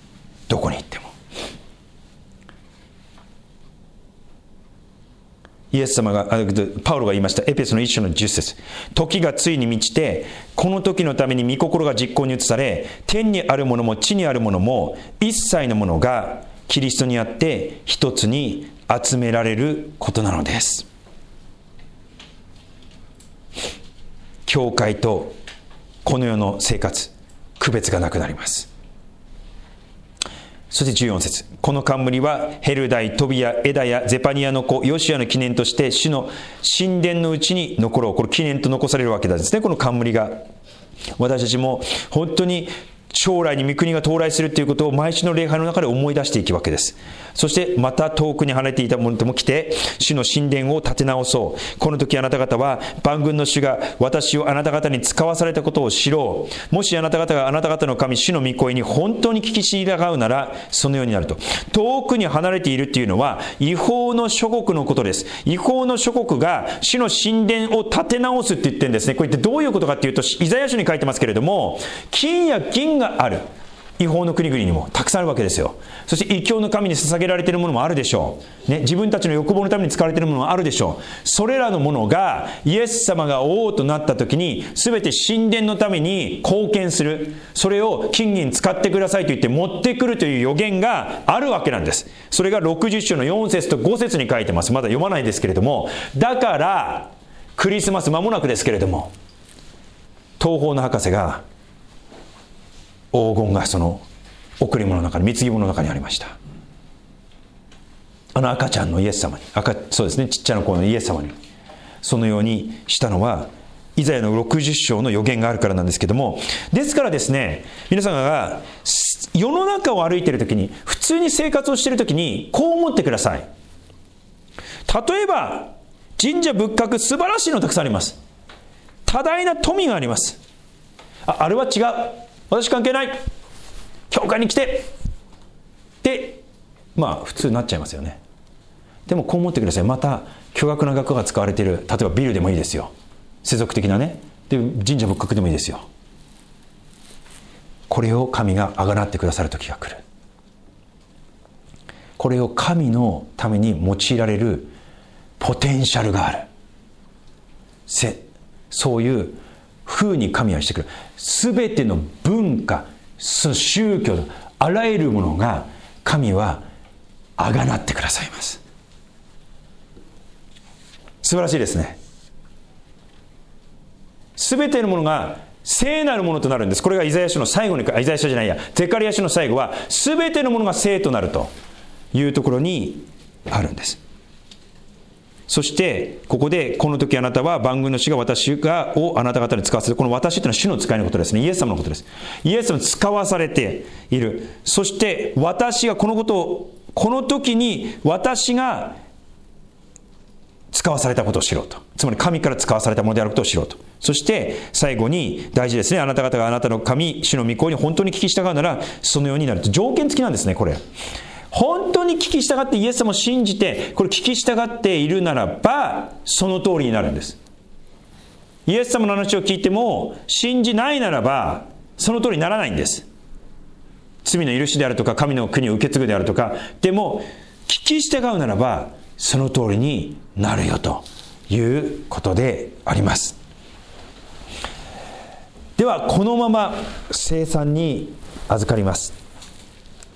どこに行っても。 イエス様が、パウロが言いました。エペソの一章のじゅっ節。時がついに満ちて、この時のために御心が実行に移され、天にあるものも地にあるものも、一切のものがキリストにあって一つに集められることなのです。教会とこの世の生活、区別がなくなります。そしてじゅうよん節。この冠はヘルダイ、トビア、エダヤ、ゼパニアの子、ヨシアの記念として主の神殿のうちに残ろう。これ記念と残されるわけなんですね。この冠が。私たちも本当に将来に御国が到来するということを毎週の礼拝の中で思い出していくわけです。そしてまた遠くに離れていた者とも来て、主の神殿を建て直そう。この時あなた方は万軍の主が私をあなた方に使わされたことを知ろう。もしあなた方があなた方の神主の御声に本当に聞き従うならそのようになると。遠くに離れているというのは違法の諸国のことです。違法の諸国が主の神殿を建て直すって言ってるんですね。これってどういうことかっていうと、イザヤ書に書いてますけれども、金や銀がある違法の国々にもたくさんあるわけですよ。そして異教の神に捧げられているものもあるでしょう、ね、自分たちの欲望のために使われているものもあるでしょう。それらのものがイエス様が王となった時に全て神殿のために貢献する、それを金銀使ってくださいと言って持ってくるという予言があるわけなんです。それがろくじゅっ章のよん節とご節に書いてます。まだ読まないですけれども、だからクリスマス間もなくですけれども、東方の博士が黄金がその贈り物の中に、貢ぎ物の中にありました。あの赤ちゃんのイエス様に、赤そうですね、ちっちゃな子のイエス様にそのようにしたのはイザヤのろくじゅっ章の予言があるからなんですけども、ですからですね、皆さんが世の中を歩いているときに、普通に生活をしているときにこう思ってください。例えば神社仏閣素晴らしいのたくさんあります。多大な富があります。 あ, あれは違う、私関係ない、教会に来てで、まあ普通になっちゃいますよね。でもこう思ってください。また巨額な額が使われている、例えばビルでもいいですよ、世俗的なね、で神社仏閣でもいいですよ。これを神があがなってくださる時が来る。これを神のために用いられるポテンシャルがある。せそういう風に神はしてくる。すべての文化、その宗教、あらゆるものが神はあがなってくださいます。素晴らしいですね。すべてのものが聖なるものとなるんです。これがイザヤ書の最後に、イザヤ書じゃないや、ゼカリヤ書の最後はすべてのものが聖となるというところにあるんです。そしてここで、この時あなたは万軍の主が私がをあなた方に使わせる。この私というのは主の使いのことですね。イエス様のことです。イエス様に使わされている。そして私がこのことを、この時に私が使わされたことを知ろうと。つまり神から使わされたものであることを知ろうと。そして最後に大事ですね。あなた方があなたの神主の御声に本当に聞き従うならそのようになると。条件付きなんですね、これ。本当に聞き従ってイエス様を信じて、これ聞き従っているならばその通りになるんです。イエス様の話を聞いても信じないならばその通りにならないんです。罪の許しであるとか神の国を受け継ぐであるとか、でも聞き従うならばその通りになるよということであります。ではこのまま聖餐に預かります。